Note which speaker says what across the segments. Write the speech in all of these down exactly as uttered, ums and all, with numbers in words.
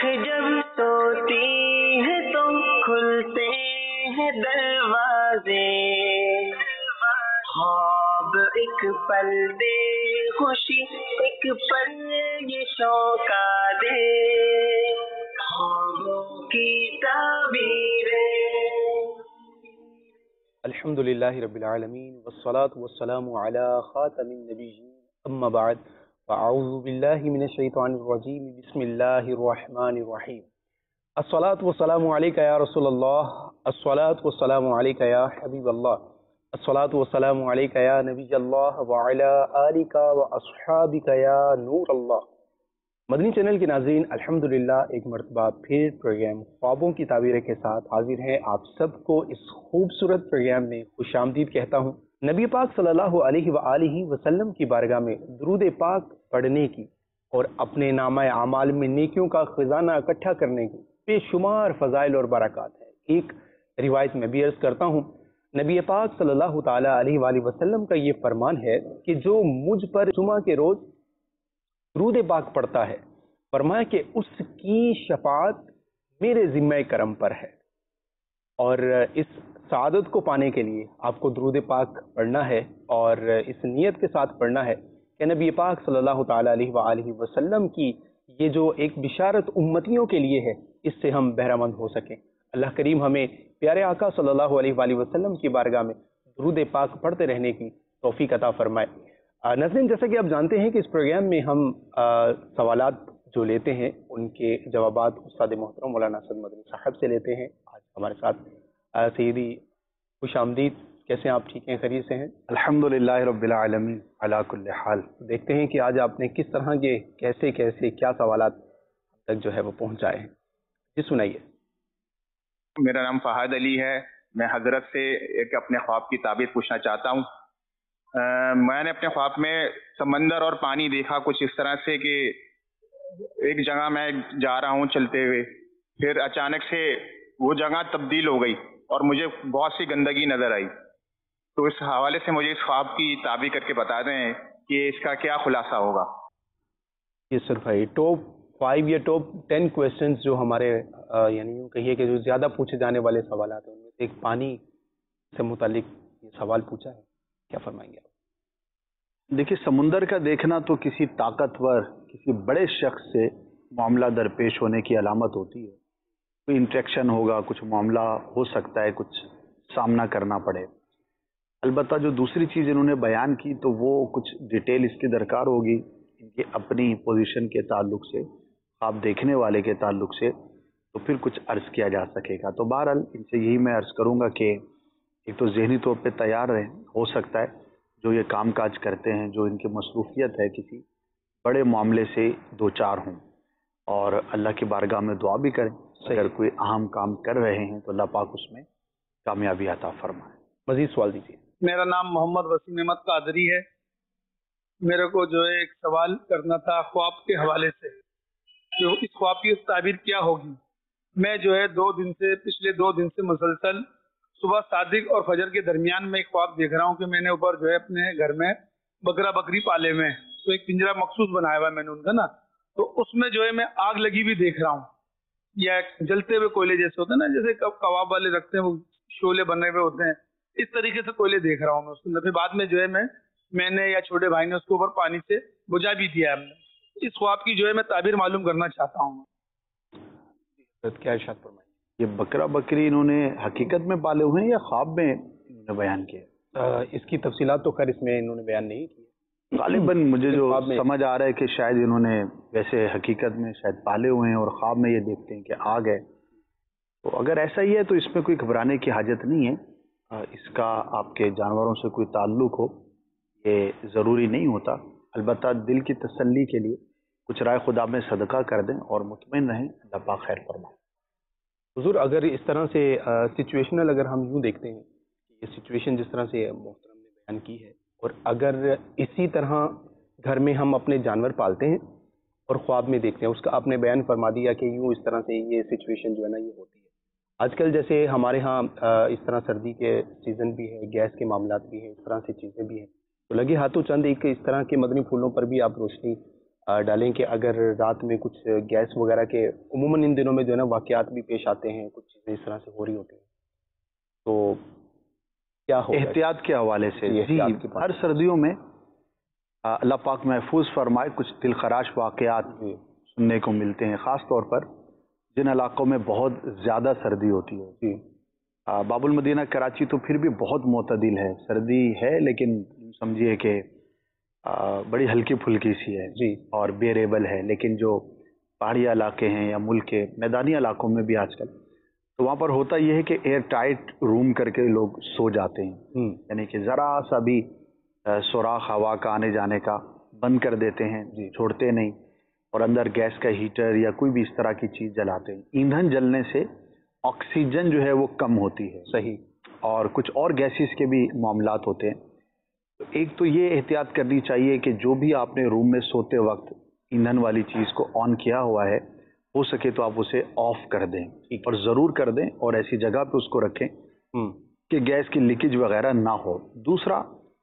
Speaker 1: जब सोती है तो खुलते हैं दरवाजे, ख्वाब एक पल दे खुशी, एक पल ये शौका दे, ख्वाबों की ताबीरें।
Speaker 2: अल्हम्दुलिल्लाहि रब्बिल आलमीन वस्सलातु वस्सलामु अला खातमिन नबिय्यीन अम्मा बाद फ़अऊज़ु बिल्लाहि मिनश शैतानिर रजीम बिस्मिल्लाहिर रहमानिर रहीम। अस्सलातु वस्सलामु अलैका या रसूलल्लाह, अस्सलातु वस्सलामु अलैका या हबीबल्लाह, अस्सलातु वस्सलामु अलैका या नबियल्लाह व अला आलिका व अस्हाबिका या नूरल्लाह। मदनी चैनल के नाज़रीन, अल्हम्दुलिल्लाह एक मरतबा फिर प्रोग्राम ख्वाबों की ताबीरें के साथ हाजिर हैं। आप सबको इस खूबसूरत प्रोग्राम में खुशामदीद कहता हूँ। नबी पाक सल्लल्लाहु अलैहि व आलिहि वसल्लम की बारगाह में दुरूद पाक पढ़ने की और अपने नामा आमाल में नेकियों का खजाना इकट्ठा करने की बेशुमार फ़ज़ाइल और बरक़ात है। एक रिवायत में भी अर्ज़ करता हूँ, नबी पाक सल्लल्लाहु ताला अलैहि वसल्लम का ये फरमान है कि जो मुझ पर जुमा के रोज़ दुरूद पाक पढ़ता है, फरमाया कि उसकी शफाअत मेरे ज़िम्मे करम पर है। और इस सआदत को पाने के लिए आपको दुरूद पाक पढ़ना है और इस नियत के साथ पढ़ना है कि नबी पाक सल्लल्लाहु ताला अलैहि वसल्लम की ये जो एक बिशारत उम्मतियों के लिए है, इससे हम बहरामंद हो सकें। अल्लाह करीम हमें प्यारे आका सल्लल्लाहु अलैहि वसल्लम की बारगाह में दुरूद पाक पढ़ते रहने की तौफीक अता फरमाए। नाज़रीन, जैसा कि आप जानते हैं कि इस प्रोग्राम में हम सवालात जो लेते हैं उनके जवाबात उस्ताद मोहतरम मौलाना असद मदनी साहब से लेते हैं। आज हमारे साथ सैयदी खुश आमदीद, कैसे हैं आप? ठीक हैं, खैरियत से हैं?
Speaker 3: अल्हम्दुलिल्लाह रब्बिल आलमीन अला कुल्li हाल।
Speaker 2: देखते हैं कि आज आपने किस तरह के कैसे कैसे क्या सवालात तक जो है वो पहुंचाए हैं। जी सुनाइए।
Speaker 3: मेरा नाम फहाद अली है। मैं हजरत से एक अपने ख्वाब की ताबीर पूछना चाहता हूँ। मैंने अपने ख्वाब में समंदर और पानी देखा कुछ इस तरह से कि एक जगह मैं जा रहा हूँ चलते हुए, फिर अचानक से वो जगह तब्दील हो गई और मुझे बहुत सी गंदगी नजर आई। तो इस हवाले से मुझे इस ख्वाब की ताबीर करके बता दें कि इसका क्या खुलासा होगा।
Speaker 2: ये सर भाई टॉप फाइव या टॉप टेन क्वेश्चंस जो हमारे यानी यूँ कहिए कि जो ज़्यादा पूछे जाने वाले सवाल हैं उनमें से एक पानी से मुतालिक ये सवाल पूछा है, क्या फरमाएंगे आप?
Speaker 3: देखिए, समुंदर का देखना तो किसी ताकतवर किसी बड़े शख्स से मामला दरपेश होने की अलामत होती है। कोई इंट्रैक्शन होगा, कुछ मामला हो सकता है, कुछ सामना करना पड़े। अलबत्ता जो दूसरी चीज़ इन्होंने बयान की तो वो कुछ डिटेल इसकी दरकार होगी इनकी अपनी पोजीशन के ताल्लुक से, आप देखने वाले के ताल्लुक से, तो फिर कुछ अर्ज़ किया जा सकेगा। तो बहरहाल इनसे यही मैं अर्ज़ करूँगा कि एक तो ज़हनी तौर पे तैयार रहें। हो सकता है जो ये काम काज करते हैं, जो इनकी मसरूफियत है, किसी बड़े मामले से दो चार हों और अल्लाह की बारगाह में दुआ भी करें। अगर कोई अहम काम कर रहे हैं तो अल्लाह पाक उसमें कामयाबी अता फरमाए।
Speaker 2: मज़ीद सवाल दीजिए।
Speaker 4: मेरा नाम मोहम्मद वसीम अहमद कादरी है। मेरे को जो है एक सवाल करना था ख्वाब के हवाले से, जो इस ख्वाब की ताबीर क्या होगी। मैं जो है दो दिन से पिछले दो दिन से मुसलसल सुबह सादिक और फजर के दरमियान में एक ख्वाब देख रहा हूँ कि मैंने ऊपर जो है अपने घर में बकरा बकरी पाले में, तो एक पिंजरा मखसूस बनाया हुआ है मैंने उनका ना, तो उसमें जो है मैं आग लगी भी देख रहा हूँ, या जलते हुए कोयले जैसे होते हैं ना, जैसे कबाब वाले रखते हैं वो शोले बने हुए होते हैं, इस तरीके से कोयले देख रहा हूँ मैं उसके अंदर। फिर बाद में जो है मैं मैंने या छोटे भाई ने उसके ऊपर पानी से बुझा भी दिया है हमने। इस ख्वाब की जो है मैं ताबीर मालूम करना चाहता हूँ।
Speaker 2: क्या इरशाद फरमाइए।
Speaker 3: ये बकरा बकरी इन्होंने हकीकत में पाले हुए हैं या ख्वाब में इन्होंने बयान किया?
Speaker 2: इसकी तफसीलात तो खैर इसमें इन्होंने बयान नहीं की।
Speaker 3: गालिबन मुझे जो समझ आ रहा है कि शायद इन्होंने वैसे हकीकत में शायद पाले हुए हैं और ख्वाब में ये देखते हैं कि आग है। तो अगर ऐसा ही है तो इसमें कोई घबराने की हाजत नहीं है। इसका आपके जानवरों से कोई ताल्लुक हो ये ज़रूरी नहीं होता। अलबत्ता दिल की तसल्ली के लिए कुछ राय खुदा में सदका कर दें और मुतमईन रहें, अल्लाह पाक खैर फरमाए।
Speaker 2: हुजूर, अगर इस तरह से सिचुएशनल अगर हम यूँ देखते हैं कि ये सिचुएशन जिस तरह से मोहतरम ने बयान की है, और अगर इसी तरह घर में हम अपने जानवर पालते हैं और ख्वाब में देखते हैं, उसका आपने बयान फरमा दिया कि यूँ इस तरह से ये सिचुएशन जो है ना ये होती है। आजकल जैसे हमारे यहाँ इस तरह सर्दी के सीज़न भी है, गैस के मामलात भी हैं, इस तरह से चीज़ें भी हैं, तो लगे हाथों चंद एक इस तरह के मदनी फूलों पर भी आप रोशनी ڈالیں کہ اگر رات میں کچھ گیس وغیرہ کے عموماً ان دنوں میں جو ہے نا واقعات بھی پیش آتے ہیں, کچھ چیزیں اس طرح سے ہو رہی ہوتی ہیں, تو کیا ہو
Speaker 3: احتیاط کے حوالے سے؟ جی, ہر سردیوں میں اللہ پاک محفوظ فرمائے, کچھ دل خراش واقعات سننے کو ملتے ہیں, خاص طور پر جن علاقوں میں بہت زیادہ سردی ہوتی ہے.
Speaker 2: جی,
Speaker 3: باب المدینہ کراچی تو پھر بھی بہت معتدل ہے, سردی ہے لیکن سمجھیے کہ بڑی ہلکی پھلکی سی ہے
Speaker 2: جی,
Speaker 3: اور بیریبل ہے. لیکن جو پہاڑی علاقے ہیں یا ملک کے میدانی علاقوں میں بھی آج کل, تو وہاں پر ہوتا یہ ہے کہ ایئر ٹائٹ روم کر کے لوگ سو جاتے ہیں, یعنی کہ ذرا سا بھی سوراخ ہوا کا آنے جانے کا بند کر دیتے ہیں, جی چھوڑتے نہیں, اور اندر گیس کا ہیٹر یا کوئی بھی اس طرح کی چیز جلاتے ہیں. ایندھن جلنے سے آکسیجن جو ہے وہ کم ہوتی ہے,
Speaker 2: صحیح,
Speaker 3: اور کچھ اور گیسز کے بھی معاملات ہوتے ہیں. تو ایک تو یہ احتیاط کرنی چاہیے کہ جو بھی آپ نے روم میں سوتے وقت ایندھن والی چیز کو آن کیا ہوا ہے, ہو سکے تو آپ اسے آف کر دیں, اور ضرور کر دیں, اور ایسی جگہ پہ اس کو رکھیں کہ گیس کی لیکیج وغیرہ نہ ہو. دوسرا,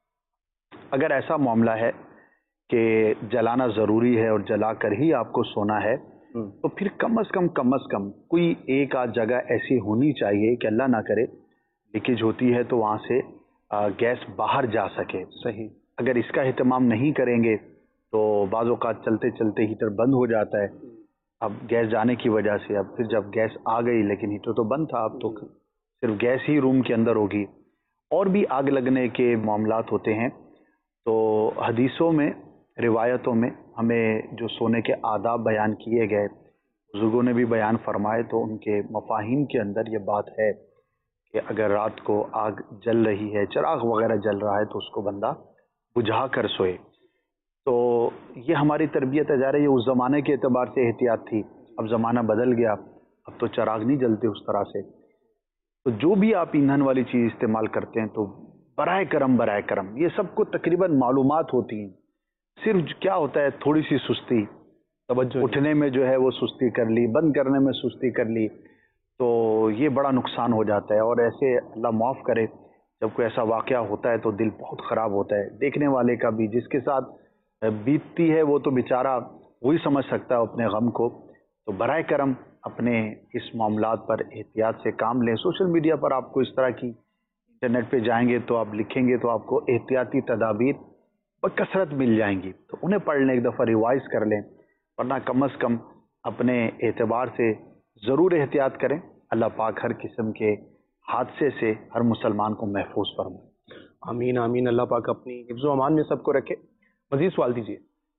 Speaker 3: اگر ایسا معاملہ ہے کہ جلانا ضروری ہے اور جلا کر ہی آپ کو سونا ہے, تو پھر کم از کم کم از کم کوئی ایک آدھ جگہ ایسی ہونی چاہیے کہ اللہ نہ کرے لیکیج ہوتی ہے تو وہاں سے گیس باہر جا سکے.
Speaker 2: صحیح.
Speaker 3: اگر اس کا اہتمام نہیں کریں گے تو بعض اوقات چلتے چلتے ہیٹر بند ہو جاتا ہے, اب گیس جانے کی وجہ سے, اب پھر جب گیس آ گئی لیکن ہیٹر تو بند تھا, اب تو صرف گیس ہی روم کے اندر ہوگی. اور بھی آگ لگنے کے معاملات ہوتے ہیں. تو حدیثوں میں, روایتوں میں ہمیں جو سونے کے آداب بیان کیے گئے, بزرگوں نے بھی بیان فرمائے, تو ان کے مفاہیم کے اندر یہ بات ہے کہ اگر رات کو آگ جل رہی ہے, چراغ وغیرہ جل رہا ہے, تو اس کو بندہ بجھا کر سوئے. تو یہ ہماری تربیت ہے, ظاہر ہے یہ اس زمانے کے اعتبار سے احتیاط تھی. اب زمانہ بدل گیا, اب تو چراغ نہیں جلتے اس طرح سے. تو جو بھی آپ ایندھن والی چیز استعمال کرتے ہیں تو برائے کرم برائے کرم یہ سب کو تقریباً معلومات ہوتی ہیں, صرف کیا ہوتا ہے تھوڑی سی سستی, توجہ اٹھنے میں جو ہے وہ سستی کر لی, بند کرنے میں سستی کر لی, تو یہ بڑا نقصان ہو جاتا ہے. اور ایسے اللہ معاف کرے جب کوئی ایسا واقعہ ہوتا ہے تو دل بہت خراب ہوتا ہے, دیکھنے والے کا بھی, جس کے ساتھ بیتتی ہے وہ تو بیچارہ وہی سمجھ سکتا ہے اپنے غم کو. تو برائے کرم اپنے اس معاملات پر احتیاط سے کام لیں. سوشل میڈیا پر آپ کو اس طرح کی, انٹرنیٹ پہ جائیں گے تو آپ لکھیں گے تو آپ کو احتیاطی تدابیر بکثرت مل جائیں گی, تو انہیں پڑھ لیں, ایک دفعہ ریوائز کر لیں, ورنہ کم از کم اپنے اعتبار سے ضرور احتیاط کریں. اللہ پاک ہر قسم کے حادثے سے ہر مسلمان کو محفوظ فرمائے.
Speaker 2: آمین آمین. اللہ پاک اپنی حفظ و امان میں سب کو رکھے. مزید سوال دیجیے.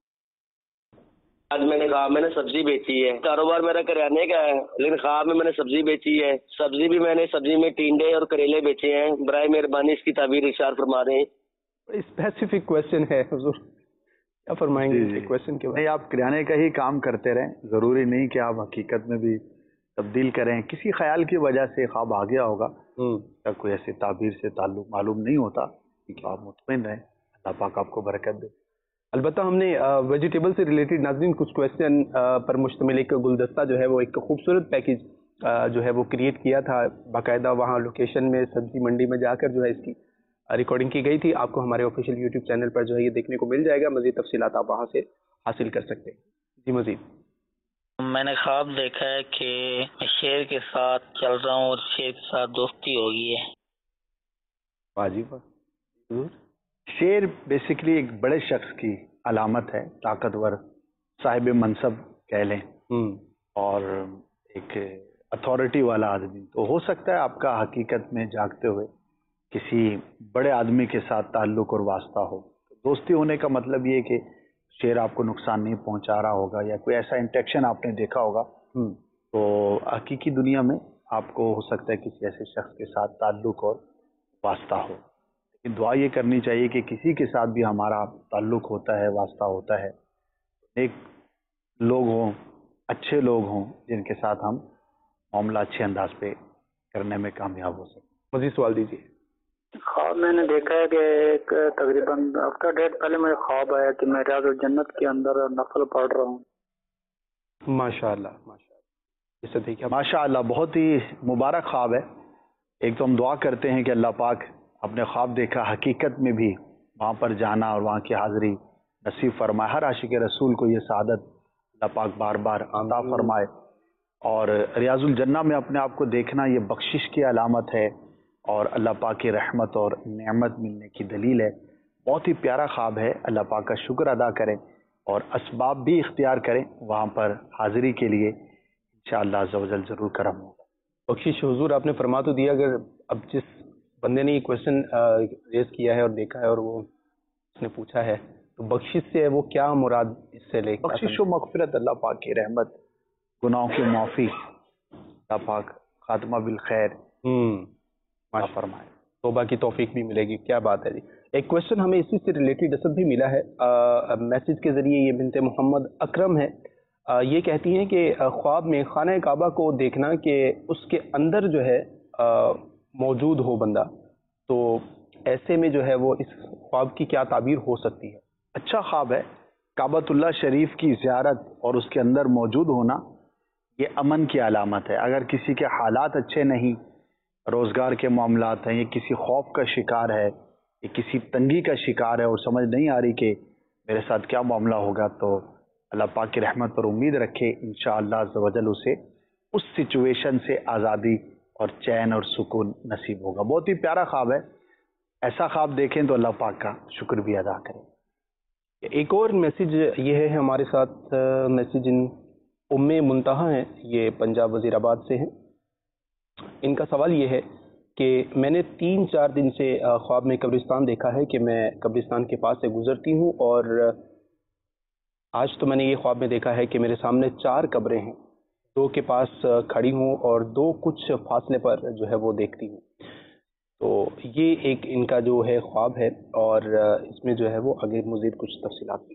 Speaker 5: آج میں نے خواب میں نے سبزی بیچی ہے, کاروبار میرا کریانے کا ہے, لیکن خواب میں میں نے سبزی بیچی ہے. سبزی بھی میں نے سبزی میں ٹینڈے اور کریلے بیچے ہیں. برائے مہربانی اس کی تعبیر ارشاد فرما دیں.
Speaker 2: اسپیسیفک کویشچن ہے حضور, کیا فرمائیں گے اس کویشچن کے بعد؟
Speaker 3: نہیں, آپ کریانے کا ہی کام کرتے رہیں, ضروری نہیں کہ آپ حقیقت میں بھی تبدیل کریں. کسی خیال کی وجہ سے خواب آ گیا ہوگا, یا کوئی ایسے تعبیر سے تعلق معلوم نہیں ہوتا, آپ مطمئن رہیں, اللہ پاک آپ کو برکت دے.
Speaker 2: البتہ ہم نے ویجیٹیبل سے ریلیٹڈ ناظرین کچھ کویشچن پر مشتمل ایک گلدستہ جو ہے وہ ایک خوبصورت پیکیج جو ہے وہ کریٹ کیا تھا, باقاعدہ وہاں لوکیشن میں سبزی منڈی میں جا کر جو ہے اس کی ریکارڈنگ کی گئی تھی. آپ کو ہمارے آفیشیل یوٹیوب چینل پر جو ہے یہ دیکھنے کو مل جائے گا. مزید تفصیلات آپ وہاں سے حاصل کر سکتے ہیں. جی مزید.
Speaker 6: میں نے خواب دیکھا ہے کہ میں شیر کے ساتھ چل رہا ہوں اور شیر کے ساتھ دوستی ہو گئی ہے.
Speaker 3: واجب. شیر بیسیکلی ایک بڑے شخص کی علامت ہے, طاقتور, صاحب منصب کہہ لیں, اور ایک اتھارٹی والا آدمی. تو ہو سکتا ہے آپ کا حقیقت میں جاگتے ہوئے کسی بڑے آدمی کے ساتھ تعلق اور واسطہ ہو. دوستی ہونے کا مطلب یہ کہ شیر آپ کو نقصان نہیں پہنچا رہا ہوگا, یا کوئی ایسا انٹریکشن آپ نے دیکھا ہوگا. تو حقیقی دنیا میں آپ کو ہو سکتا ہے کسی ایسے شخص کے ساتھ تعلق اور واسطہ ہو. لیکن دعا یہ کرنی چاہیے کہ کسی کے ساتھ بھی ہمارا تعلق ہوتا ہے, واسطہ ہوتا ہے, ایک لوگ ہوں, اچھے لوگ ہوں, جن کے ساتھ ہم معاملہ اچھے انداز پہ کرنے میں کامیاب ہو سکیں.
Speaker 2: مزید سوال دیجیے.
Speaker 7: خواب میں نے دیکھا ہے کہ ایک تقریباً ہفتہ ڈیڑھ پہلے مجھے خواب آیا کہ میں ریاض الجنت کے اندر نفل پڑھ رہا ہوں.
Speaker 2: ماشاء اللہ ماشاء اللہ. اسے دیکھیے,
Speaker 3: ماشاء اللہ, بہت ہی مبارک خواب ہے. ایک تو ہم دعا کرتے ہیں کہ اللہ پاک اپنے خواب دیکھا حقیقت میں بھی وہاں پر جانا اور وہاں کی حاضری نصیب فرمائے. ہر عاشق رسول کو یہ سعادت اللہ پاک بار بار عطا فرمائے. اور ریاض الجنہ میں اپنے آپ کو دیکھنا یہ بخشش کی علامت ہے اور اللہ پاک کی رحمت اور نعمت ملنے کی دلیل ہے. بہت ہی پیارا خواب ہے. اللہ پاک کا شکر ادا کریں اور اسباب بھی اختیار کریں وہاں پر حاضری کے لیے. انشاءاللہ عز و جل ضرور کرم ہوگا.
Speaker 2: بخشش حضور آپ نے فرما تو دیا. اگر اب جس بندے نے یہ کوشچن ریز کیا ہے اور دیکھا ہے اور وہ اس نے پوچھا ہے تو بخشش سے وہ کیا مراد اس سے لے؟
Speaker 3: بخشش و مغفرت، اللہ پاک کی رحمت، گناہوں کی معافی، اللہ پاک خاتمہ بالخیر
Speaker 2: ہوں
Speaker 3: فرمائے،
Speaker 2: توبہ کی توفیق بھی ملے گی. کیا بات ہے جی. ایک کوشچن ہمیں اسی سے ریلیٹڈ اسد بھی ملا ہے میسج کے ذریعے. یہ بنت محمد اکرم ہے. آ, یہ کہتی ہیں کہ خواب میں خانہ کعبہ کو دیکھنا کہ اس کے اندر جو ہے آ, موجود ہو بندہ، تو ایسے میں جو ہے وہ اس خواب کی کیا تعبیر ہو سکتی ہے؟
Speaker 3: اچھا خواب ہے. کعبۃ اللہ شریف کی زیارت اور اس کے اندر موجود ہونا یہ امن کی علامت ہے. اگر کسی کے حالات اچھے نہیں، روزگار کے معاملات ہیں، یہ کسی خوف کا شکار ہے، یہ کسی تنگی کا شکار ہے اور سمجھ نہیں آ رہی کہ میرے ساتھ کیا معاملہ ہوگا، تو اللہ پاک کی رحمت پر امید رکھے. انشاءاللہ عز و جل اسے اس سچویشن سے آزادی اور چین اور سکون نصیب ہوگا. بہت ہی پیارا خواب ہے. ایسا خواب دیکھیں تو اللہ پاک کا شکر بھی ادا کریں.
Speaker 2: ایک اور میسج یہ ہے ہمارے ساتھ، میسج ان ام منتہا ہیں، یہ پنجاب وزیر آباد سے ہیں. ان کا سوال یہ ہے کہ میں نے تین چار دن سے خواب میں قبرستان دیکھا ہے کہ میں قبرستان کے پاس سے گزرتی ہوں، اور آج تو میں نے یہ خواب میں دیکھا ہے کہ میرے سامنے چار قبریں ہیں، دو کے پاس کھڑی ہوں اور دو کچھ فاصلے پر جو ہے وہ دیکھتی ہوں. تو یہ ایک ان کا جو ہے خواب ہے، اور اس میں جو ہے وہ آگے مزید کچھ تفصیلات بھی.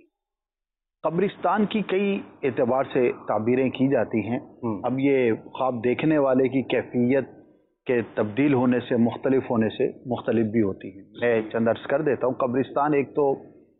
Speaker 3: قبرستان کی کئی اعتبار سے تعبیریں کی جاتی ہیں. اب یہ خواب دیکھنے والے کی کیفیت کے تبدیل ہونے سے، مختلف ہونے سے مختلف بھی ہوتی ہیں. میں چند عرض کر دیتا ہوں. قبرستان ایک تو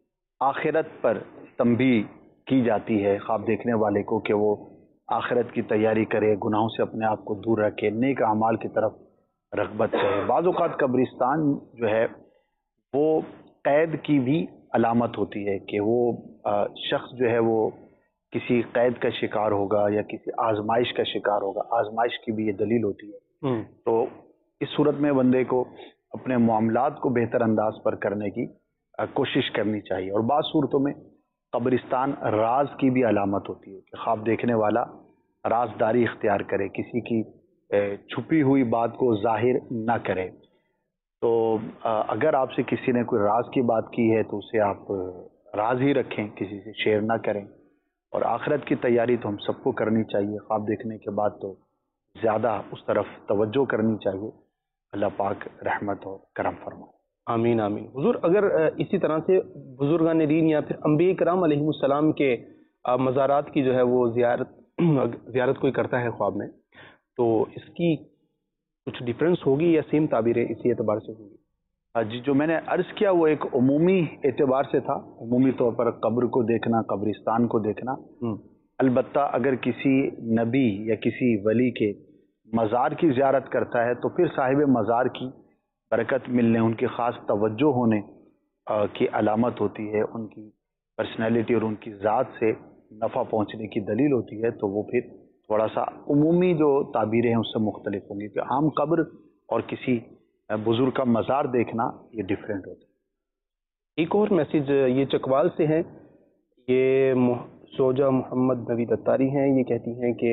Speaker 3: آخرت پر تنبیہ کی جاتی ہے خواب دیکھنے والے کو کہ وہ آخرت کی تیاری کرے، گناہوں سے اپنے آپ کو دور رکھے، نیک اعمال کی طرف رغبت کرے. بعض اوقات قبرستان جو ہے وہ قید کی بھی علامت ہوتی ہے کہ وہ شخص جو ہے وہ کسی قید کا شکار ہوگا یا کسی آزمائش کا شکار ہوگا. آزمائش کی بھی یہ دلیل ہوتی ہے. تو اس صورت میں بندے کو اپنے معاملات کو بہتر انداز پر کرنے کی کوشش کرنی چاہیے. اور بعض صورتوں میں قبرستان راز کی بھی علامت ہوتی ہے کہ خواب دیکھنے والا رازداری اختیار کرے، کسی کی چھپی ہوئی بات کو ظاہر نہ کرے. تو اگر آپ سے کسی نے کوئی راز کی بات کی ہے تو اسے آپ راز ہی رکھیں، کسی سے شیئر نہ کریں. اور آخرت کی تیاری تو ہم سب کو کرنی چاہیے. خواب دیکھنے کے بعد تو زیادہ اس طرف توجہ کرنی چاہیے. اللہ پاک رحمت اور کرم فرمائے.
Speaker 2: آمین آمین. حضور اگر اسی طرح سے بزرگان دین یا پھر انبیاء کرام علیہ السلام کے مزارات کی جو ہے وہ زیارت زیارت کوئی کرتا ہے خواب میں، تو اس کی کچھ ڈفرینس ہوگی یا سیم تعبیریں اسی اعتبار سے ہوگی؟
Speaker 3: جی، جو میں نے عرض کیا وہ ایک عمومی اعتبار سے تھا، عمومی طور پر قبر کو دیکھنا، قبرستان کو دیکھنا. البتہ اگر کسی نبی یا کسی ولی کے مزار کی زیارت کرتا ہے تو پھر صاحب مزار کی برکت ملنے، ان کی خاص توجہ ہونے کی علامت ہوتی ہے، ان کی پرسنالٹی اور ان کی ذات سے نفع پہنچنے کی دلیل ہوتی ہے. تو وہ پھر تھوڑا سا عمومی جو تعبیریں ہیں اس سے مختلف ہوں گی کہ عام قبر اور کسی بزرگ کا مزار دیکھنا یہ ڈیفرنٹ ہوتا ہے.
Speaker 2: ایک اور میسج یہ چکوال سے ہے، یہ سوجا محمد نوید اتاری ہیں. یہ کہتی ہیں کہ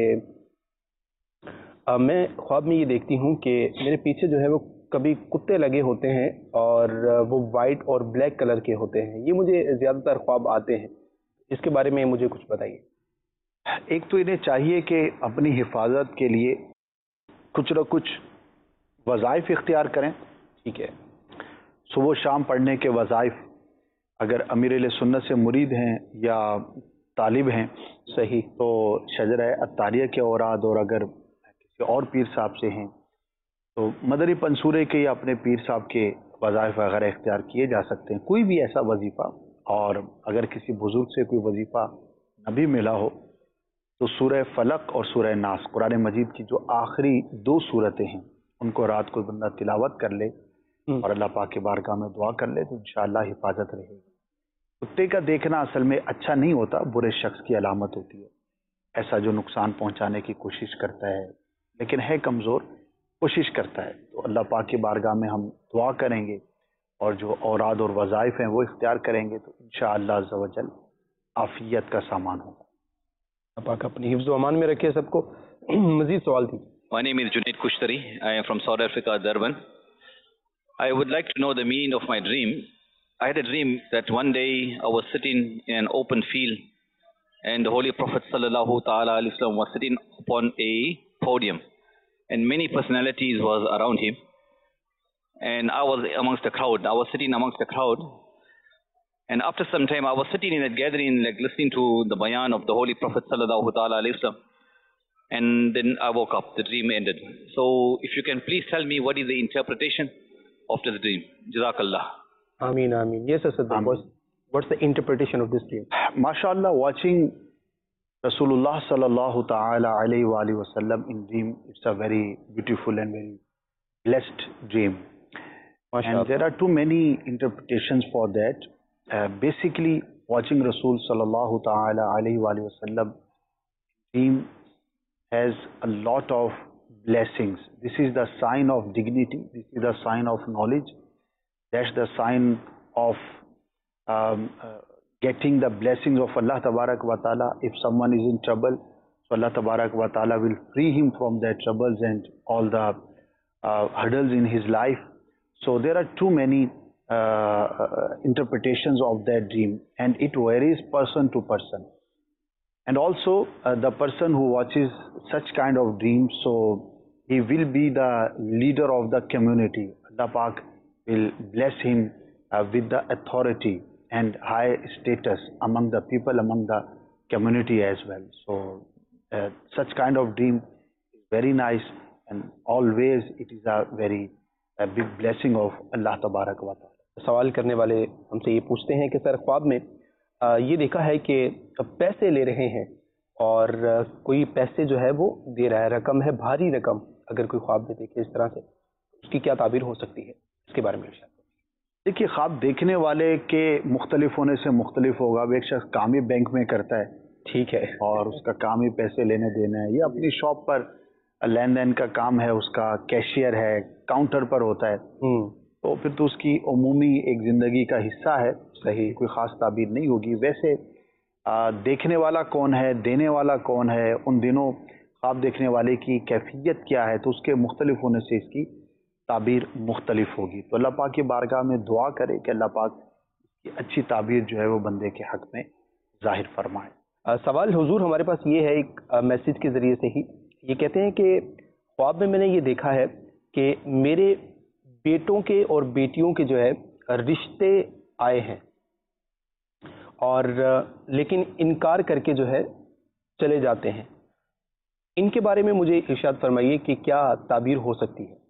Speaker 2: میں خواب میں یہ دیکھتی ہوں کہ میرے پیچھے جو ہے وہ کبھی کتے لگے ہوتے ہیں اور وہ وائٹ اور بلیک کلر کے ہوتے ہیں. یہ مجھے زیادہ تر خواب آتے ہیں، اس کے بارے میں مجھے کچھ بتائیے.
Speaker 3: ایک تو انہیں چاہیے کہ اپنی حفاظت کے لیے کچھ نہ کچھ وظائف اختیار کریں.
Speaker 2: ٹھیک ہے،
Speaker 3: صبح و شام پڑھنے کے وظائف، اگر امیر اہل سنت سے مرید ہیں یا طالب ہیں
Speaker 2: صحیح،
Speaker 3: تو شجرہ اتاریہ کے اوراد، اور اگر کسی اور پیر صاحب سے ہیں تو مدری پنصورے کے یا اپنے پیر صاحب کے وظائف وغیرہ اختیار کیے جا سکتے ہیں. کوئی بھی ایسا وظیفہ، اور اگر کسی بزرگ سے کوئی وظیفہ نہ بھی ملا ہو تو سورہ فلق اور سورہ ناس، قرآن مجید کی جو آخری دو صورتیں ہیں، ان کو رات کو بندہ تلاوت کر لے اور اللہ پاک کی بارگاہ میں دعا کر لے تو انشاءاللہ حفاظت رہے گی. کتے کا دیکھنا اصل میں اچھا نہیں ہوتا، برے شخص کی علامت ہوتی ہے، ایسا جو نقصان پہنچانے کی کوشش کرتا ہے لیکن ہے کمزور، کوشش کرتا ہے. تو اللہ پاک کی بارگاہ میں ہم دعا کریں گے اور جو اوراد اور وظائف ہیں وہ اختیار کریں گے تو انشاءاللہ عز و جل عافیت کا سامان ہوگا.
Speaker 2: اللہ پاک اپنی حفظ و امان میں رکھے سب کو. مزید سوال تھی.
Speaker 8: My name is Junaid Kushtari. I am from South Africa, Durban. I would like to know the meaning of my dream. I had a dream that one day I was sitting in an open field and the Holy Prophet sallallahu ta'ala alayhi wa sallam was sitting upon a podium and many personalities was around him and I was amongst the crowd. I was sitting amongst the crowd and after some time I was sitting in a gathering like listening to the bayan of the Holy Prophet sallallahu ta'ala alayhi wa sallam and then I woke up. The dream ended. So if you can please tell me what is the interpretation of this dream. Jazakallah.
Speaker 2: Ameen, Ameen. Yes, sir. What's, what's the interpretation of this dream?
Speaker 3: MashaAllah, watching Rasulullah sallallahu ta'ala alayhi wa alayhi wa sallam in dream, it's a very beautiful and very blessed dream. MashaAllah. And there are too many interpretations for that. Uh, basically, watching Rasul sallallahu ta'ala alayhi wa alayhi wa sallam dream has a lot of blessings. This is the sign of dignity. This is the sign of knowledge. That's the sign of um, uh, getting the blessings of Allah Tabarak wa Ta'ala. If someone is in trouble, so Allah Tabarak wa Ta'ala will free him from their troubles and all the uh, hurdles in his life. So there are too many uh, uh, interpretations of that dream and it varies person to person. And also uh, the person who watches such kind of dreams, so he will be the leader of the community. Allah Pak will bless him uh, with the authority and high status among the people, among the community as well. So uh, such kind of dream is very nice and always it is a very a big blessing of Allah Tabarak wa Ta'ala.
Speaker 2: سوال کرنے والے ہم سے یہ پوچھتے ہیں کہ سر خواب میں یہ دیکھا ہے کہ پیسے لے رہے ہیں اور کوئی پیسے جو ہے وہ دے رہا ہے، رقم ہے بھاری رقم، اگر کوئی خواب میں دیکھے اس طرح سے اس کی کیا تعبیر ہو سکتی ہے؟ اس کے بارے میں ارشاد.
Speaker 3: دیکھیے خواب دیکھنے والے کے مختلف ہونے سے مختلف ہوگا. ایک شخص کام ہی بینک میں کرتا ہے، ٹھیک ہے، اور اس کا کام ہی پیسے لینے دینے ہے، یہ اپنی شاپ پر لین دین کا کام ہے، اس کا کیشیئر ہے، کاؤنٹر پر ہوتا ہے، تو پھر تو اس کی عمومی ایک زندگی کا حصہ ہے. صحیح، کوئی خاص تعبیر نہیں ہوگی. ویسے دیکھنے والا کون ہے، دینے والا کون ہے، ان دنوں خواب دیکھنے والے کی کیفیت کیا ہے، تو اس کے مختلف ہونے سے اس کی تعبیر مختلف ہوگی. تو اللہ پاک کی بارگاہ میں دعا کرے کہ اللہ پاک کی اچھی تعبیر جو ہے وہ بندے کے حق میں ظاہر فرمائے.
Speaker 2: سوال حضور ہمارے پاس یہ ہے ایک میسج کے ذریعے سے ہی، یہ کہتے ہیں کہ خواب میں میں نے یہ دیکھا ہے کہ میرے بیٹوں کے اور بیٹیوں کے جو ہے رشتے آئے ہیں اور لیکن انکار کر کے جو ہے چلے جاتے ہیں. ان کے بارے میں مجھے ارشاد فرمائیے کہ کیا تعبیر ہو سکتی ہے؟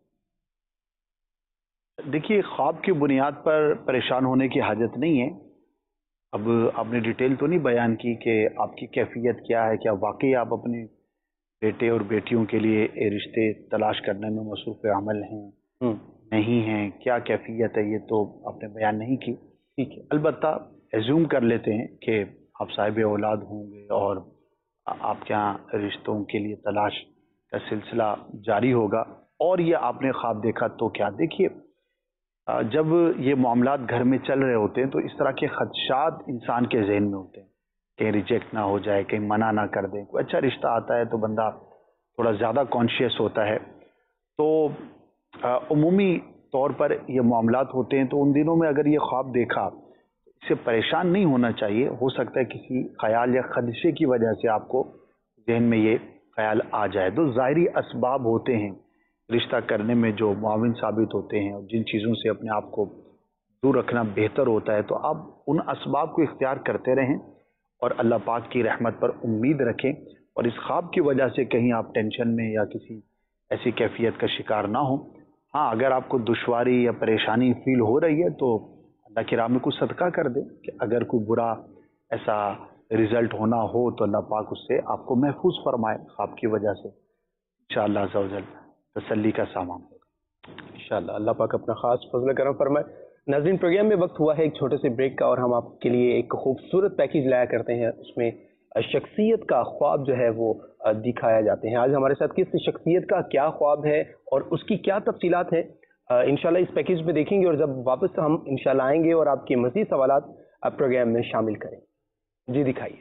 Speaker 3: دیکھیے خواب کی بنیاد پر پریشان ہونے کی حاجت نہیں ہے. اب آپ نے ڈیٹیل تو نہیں بیان کی کہ آپ کی کیفیت کیا ہے، کیا واقعی آپ اپنے بیٹے اور بیٹیوں کے لیے رشتے تلاش کرنے میں مصروف عمل ہیں نہیں ہیں، کیا کیفیت ہے، یہ تو آپ نے بیان نہیں کی. ٹھیک ہے، البتہ ایزیوم کر لیتے ہیں کہ آپ صاحب اولاد ہوں گے اور آپ کے یہاں رشتوں کے لیے تلاش کا سلسلہ جاری ہوگا. اور یہ آپ نے خواب دیکھا تو کیا، دیکھیے جب یہ معاملات گھر میں چل رہے ہوتے ہیں تو اس طرح کے خدشات انسان کے ذہن میں ہوتے ہیں، کہیں ریجیکٹ نہ ہو جائے، کہیں منع نہ کر دیں. کوئی اچھا رشتہ آتا ہے تو بندہ تھوڑا زیادہ کانشیس ہوتا ہے. تو عمومی طور پر یہ معاملات ہوتے ہیں. تو ان دنوں میں اگر یہ خواب دیکھا، اس سے پریشان نہیں ہونا چاہیے. ہو سکتا ہے کسی خیال یا خدشے کی وجہ سے آپ کو ذہن میں یہ خیال آ جائے. تو ظاہری اسباب ہوتے ہیں رشتہ کرنے میں جو معاون ثابت ہوتے ہیں اور جن چیزوں سے اپنے آپ کو دور رکھنا بہتر ہوتا ہے، تو آپ ان اسباب کو اختیار کرتے رہیں اور اللہ پاک کی رحمت پر امید رکھیں. اور اس خواب کی وجہ سے کہیں آپ ٹینشن میں یا کسی ایسی کیفیت کا شکار نہ ہوں. ہاں اگر آپ کو دشواری یا پریشانی فیل ہو رہی ہے تو اللہ کی راہ میں کچھ صدقہ کر دیں کہ اگر کوئی برا ایسا رزلٹ ہونا ہو تو اللہ پاک اس سے آپ کو محفوظ فرمائے. خواب کی وجہ سے انشاءاللہ عز و جل تسلی کا سامان ہوگا
Speaker 2: انشاءاللہ. اللہ پاک اپنا خاص فضل کرم فرمائے. नाज़रीन, प्रोग्राम में वक्त हुआ है एक छोटे से ब्रेक का, और हम आपके लिए एक खूबसूरत पैकेज लाया करते हैं। उसमें शख्सियत का ख्वाब जो है वो दिखाया जाते हैं। आज हमारे साथ किस शख्सियत का क्या ख्वाब है और उसकी क्या तफसीलात है, इंशाल्लाह इस पैकेज में देखेंगे, और जब वापस हम इंशाल्लाह आएंगे और आपके मज़ीद सवालात प्रोग्राम में शामिल करें। जी दिखाइए।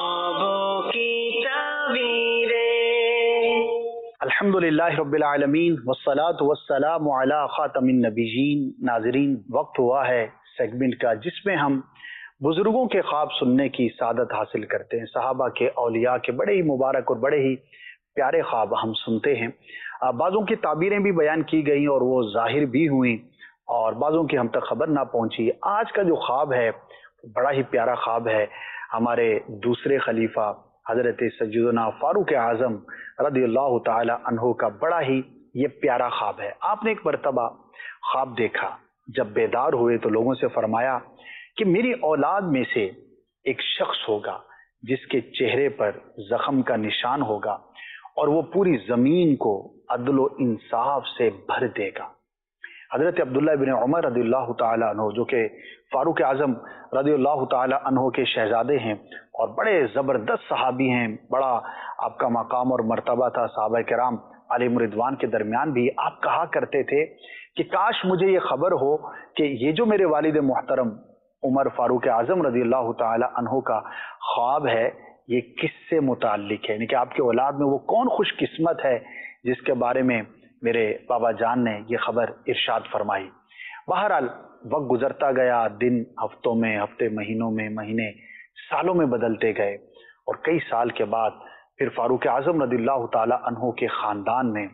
Speaker 3: अल्हम्दुलिल्लाह रब्बिल आलमीन वस्सलातु वस्सलामु अला खातमिन नबिय्यीन। नाज़रीन, वक्त हुआ है सेगमेंट का जिसमें हम बुजुर्गों के ख्वाब सुनने की सादत हासिल करते हैं। सहाबा के, औलिया के बड़े ही मुबारक और बड़े ही प्यारे ख्वाब हम सुनते हैं। बाज़ों की ताबीरें भी बयान की गई और वो जाहिर भी हुई, और बाज़ों की हम तक खबर ना पहुंची। आज का जो ख्वाब है बड़ा ही प्यारा ख्वाब है। हमारे दूसरे खलीफा हजरत सय्यदना फारूक आज़म रज़ियल्लाहु ताला अन्हु का बड़ा ही ये प्यारा ख्वाब है। आपने एक मरतबा ख्वाब देखा, जब बेदार हुए तो लोगों से फरमाया कि मेरी औलाद में से एक शख्स होगा जिसके चेहरे पर जख्म का निशान होगा और वो पूरी जमीन को अदल इंसाफ से भर देगा। हजरत अब्दुल्ला इब्न उमर रज़ियल्लाहु ताला अन्हु, जो कि फारूक आज़म रज़ियल्लाहु ताला अन्हु के शहजादे हैं और बड़े ज़बरदस्त सहाबी हैं, बड़ा आपका मकाम और मर्तबा था सहाबा किराम अलैहिम रिदवान के दरमियान भी। आप कहा करते थे कि काश मुझे ये खबर हो कि ये जो मेरे वालिद मोहतरम उमर फारूक आज़म रज़ियल्लाहु ताला अन्हु का ख्वाब है ये किससे मुताल्लिक है, यानी कि आपके औलाद में वो कौन खुशकिस्मत है जिसके बारे में मेरे बाबा जान ने ये खबर इरशाद फरमाई। बहरहाल वक्त गुजरता गया, दिन हफ्तों में, हफ्ते महीनों में, महीने सालों में बदलते गए, और कई साल के बाद फिर फारूक आज़म रज़ियल्लाहु ताला अन्हु के ख़ानदान में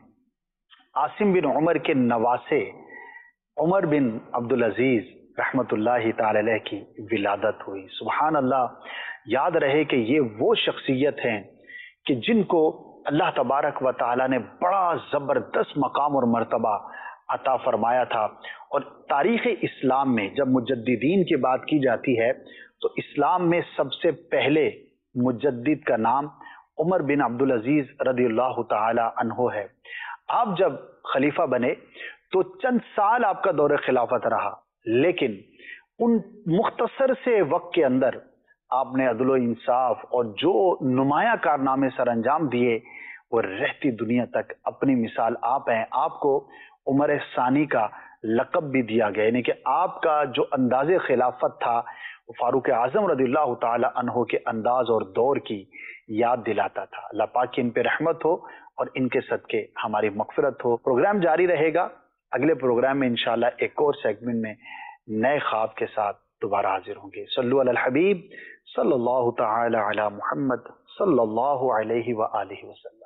Speaker 3: आसिम बिन उमर के नवासे उमर बिन अब्दुल अजीज़ रहमतुल्लाहि ताला अलैह की विलादत हुई। सुभान अल्लाह, याद रहे कि ये वो शख्सियत हैं कि जिनको अल्लाह तबारक व ताला ने बड़ा ज़बरदस्त मकाम और मर्तबा अता फरमाया था। और तारीख़ इस्लाम में जब मुजद्दिदीन की बात की जाती है तो इस्लाम में सबसे पहले मुजद्दिद का नाम उमर बिन अब्दुल अजीज़ रज़ियल्लाहु ताला अन्हु है। आप जब खलीफा बने तो चंद साल आपका दौर खिलाफत रहा, लेकिन उन मुख्तसर से वक्त के अंदर आपने अदल इंसाफ और जो नुमाया कारनामे सर अंजाम दिए वो रहती दुनिया तक अपनी मिसाल आप हैं। आपको उमर सानी का लक़ब भी दिया गया, यानी कि आपका जो अंदाज़े खिलाफत था वो फारूक आज़म रज़ियल्लाहु ताला अन्हु के अंदाज और दौर की याद दिलाता था। अल्लाह पाक की इन पे रहमत हो और इनके सदके हमारी मग़फ़िरत हो। प्रोग्राम जारी रहेगा। अगले प्रोग्राम में इंशाल्लाह एक और सेगमेंट में नए ख्वाब के साथ दोबारा हाजिर होंगे। सल्लु अलल हबीब सल्लल्लाहु तआला अला मुहम्मद सल्लल्लाहु अलैहि व आलिहि वसल्लम।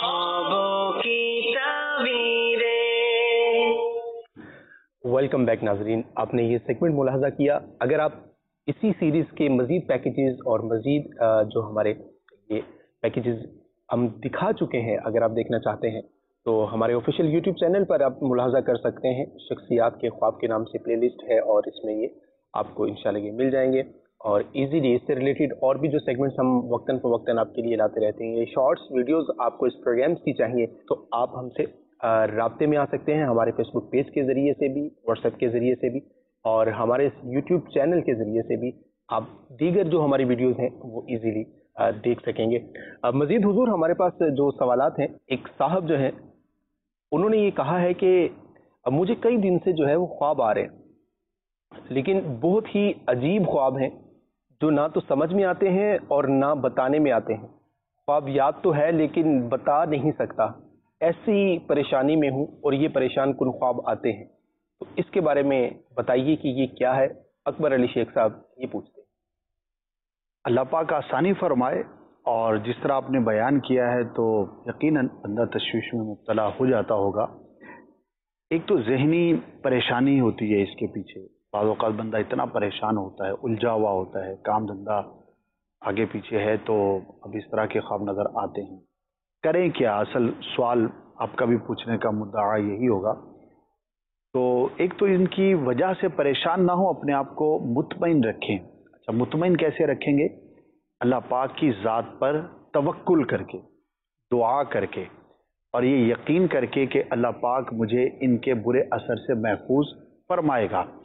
Speaker 2: वेलकम बैक नाजरीन, आपने ये सेगमेंट मुलाहजा किया। अगर आप इसी सीरीज़ के मज़ीद पैकेजेस और मज़ीद जो हमारे ये पैकेजेस हम दिखा चुके हैं, अगर आप देखना चाहते हैं तो हमारे ऑफिशियल यूट्यूब चैनल पर आप मुलाहजा कर सकते हैं। शख्सियात के ख्वाब के नाम से प्लेलिस्ट है और इसमें ये आपको इंशाल्लाह ये मिल जाएंगे, और इजीली इससे रिलेटेड और भी जो सेगमेंट्स हम वक्तन फ़वक्तन आपके लिए लाते रहते हैं। ये शॉर्ट्स वीडियोस आपको इस प्रोग्राम्स की चाहिए तो आप हमसे राब्ते में आ सकते हैं, हमारे फेसबुक पेज के ज़रिए से भी, व्हाट्सएप के ज़रिए से भी, और हमारे यूट्यूब चैनल के ज़रिए से भी आप दीगर जो हमारी वीडियोज़ हैं वो ईज़िली देख सकेंगे। मज़ीद हुजूर, हमारे पास जो सवालात हैं, एक साहब जो हैं उन्होंने ये कहा है कि मुझे कई दिन से जो है वो ख्वाब आ रहे हैं, लेकिन बहुत ही अजीब ख्वाब हैं जो ना तो समझ में आते हैं और ना बताने में आते हैं। ख्वाब याद तो है लेकिन बता नहीं सकता, ऐसी परेशानी में हूँ और ये परेशान कुन ख्वाब आते हैं, तो इसके बारे में बताइए कि ये क्या है। अकबर अली शेख साहब ये पूछते हैं।
Speaker 3: अल्लाह पाक आसानी फरमाए, और जिस तरह आपने बयान किया है तो यकीनन बंदा तशवीश में मुब्तला हो जाता होगा। एक तो ज़हनी परेशानी होती है इसके पीछे, बाज़ औक़ात बंदा इतना परेशान होता है, उलझा हुआ होता है, काम धंधा आगे पीछे है, तो अब इस तरह के ख्वाब नज़र आते हैं। करें क्या? असल सवाल आपका भी पूछने का मुद्दा यही होगा। तो एक तो इनकी वजह से परेशान ना हो, अपने आप को मुतमईन रखें। अच्छा, मुतमईन कैसे रखेंगे? अल्लाह पाक की ज़ात पर तवक्कुल करके, दुआ करके, और ये यकीन करके कि अल्लाह पाक मुझे इनके बुरे असर से महफूज फरमाएगा।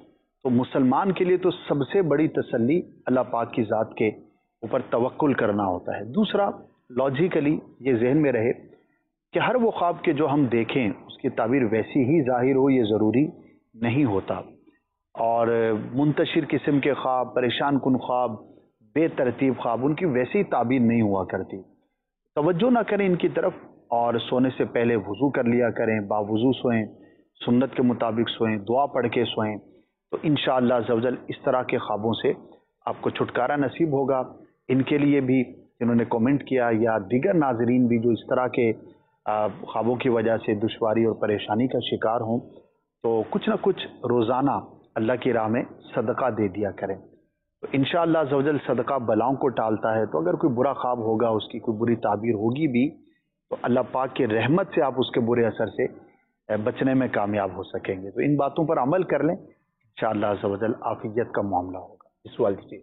Speaker 3: تو مسلمان کے لیے تو سب سے بڑی تسلی اللہ پاک کی ذات کے اوپر توکل کرنا ہوتا ہے. دوسرا لاجیکلی یہ ذہن میں رہے کہ ہر وہ خواب کے جو ہم دیکھیں اس کی تعبیر ویسی ہی ظاہر ہو، یہ ضروری نہیں ہوتا. اور منتشر قسم کے خواب، پریشان کن خواب، بے ترتیب خواب، ان کی ویسی تعبیر نہیں ہوا کرتی. توجہ نہ کریں ان کی طرف، اور سونے سے پہلے وضو کر لیا کریں، باوضو سوئیں، سنت کے مطابق سوئیں، دعا پڑھ کے سوئیں، تو انشاءاللہ عز و جل اس طرح کے خوابوں سے آپ کو چھٹکارا نصیب ہوگا. ان کے لیے بھی جنہوں نے کومنٹ کیا یا دیگر ناظرین بھی جو اس طرح کے خوابوں کی وجہ سے دشواری اور پریشانی کا شکار ہوں، تو کچھ نہ کچھ روزانہ اللہ کی راہ میں صدقہ دے دیا کریں. تو انشاءاللہ عز و جل صدقہ بلاؤں کو ٹالتا ہے. تو اگر کوئی برا خواب ہوگا، اس کی کوئی بری تعبیر ہوگی بھی، تو اللہ پاک کی رحمت سے آپ اس کے برے اثر سے بچنے میں کامیاب ہو سکیں گے. تو ان باتوں پر عمل کر لیں، انشاءاللہ عز و جل عافیت کا معاملہ ہوگا. اس سوال دیجیے.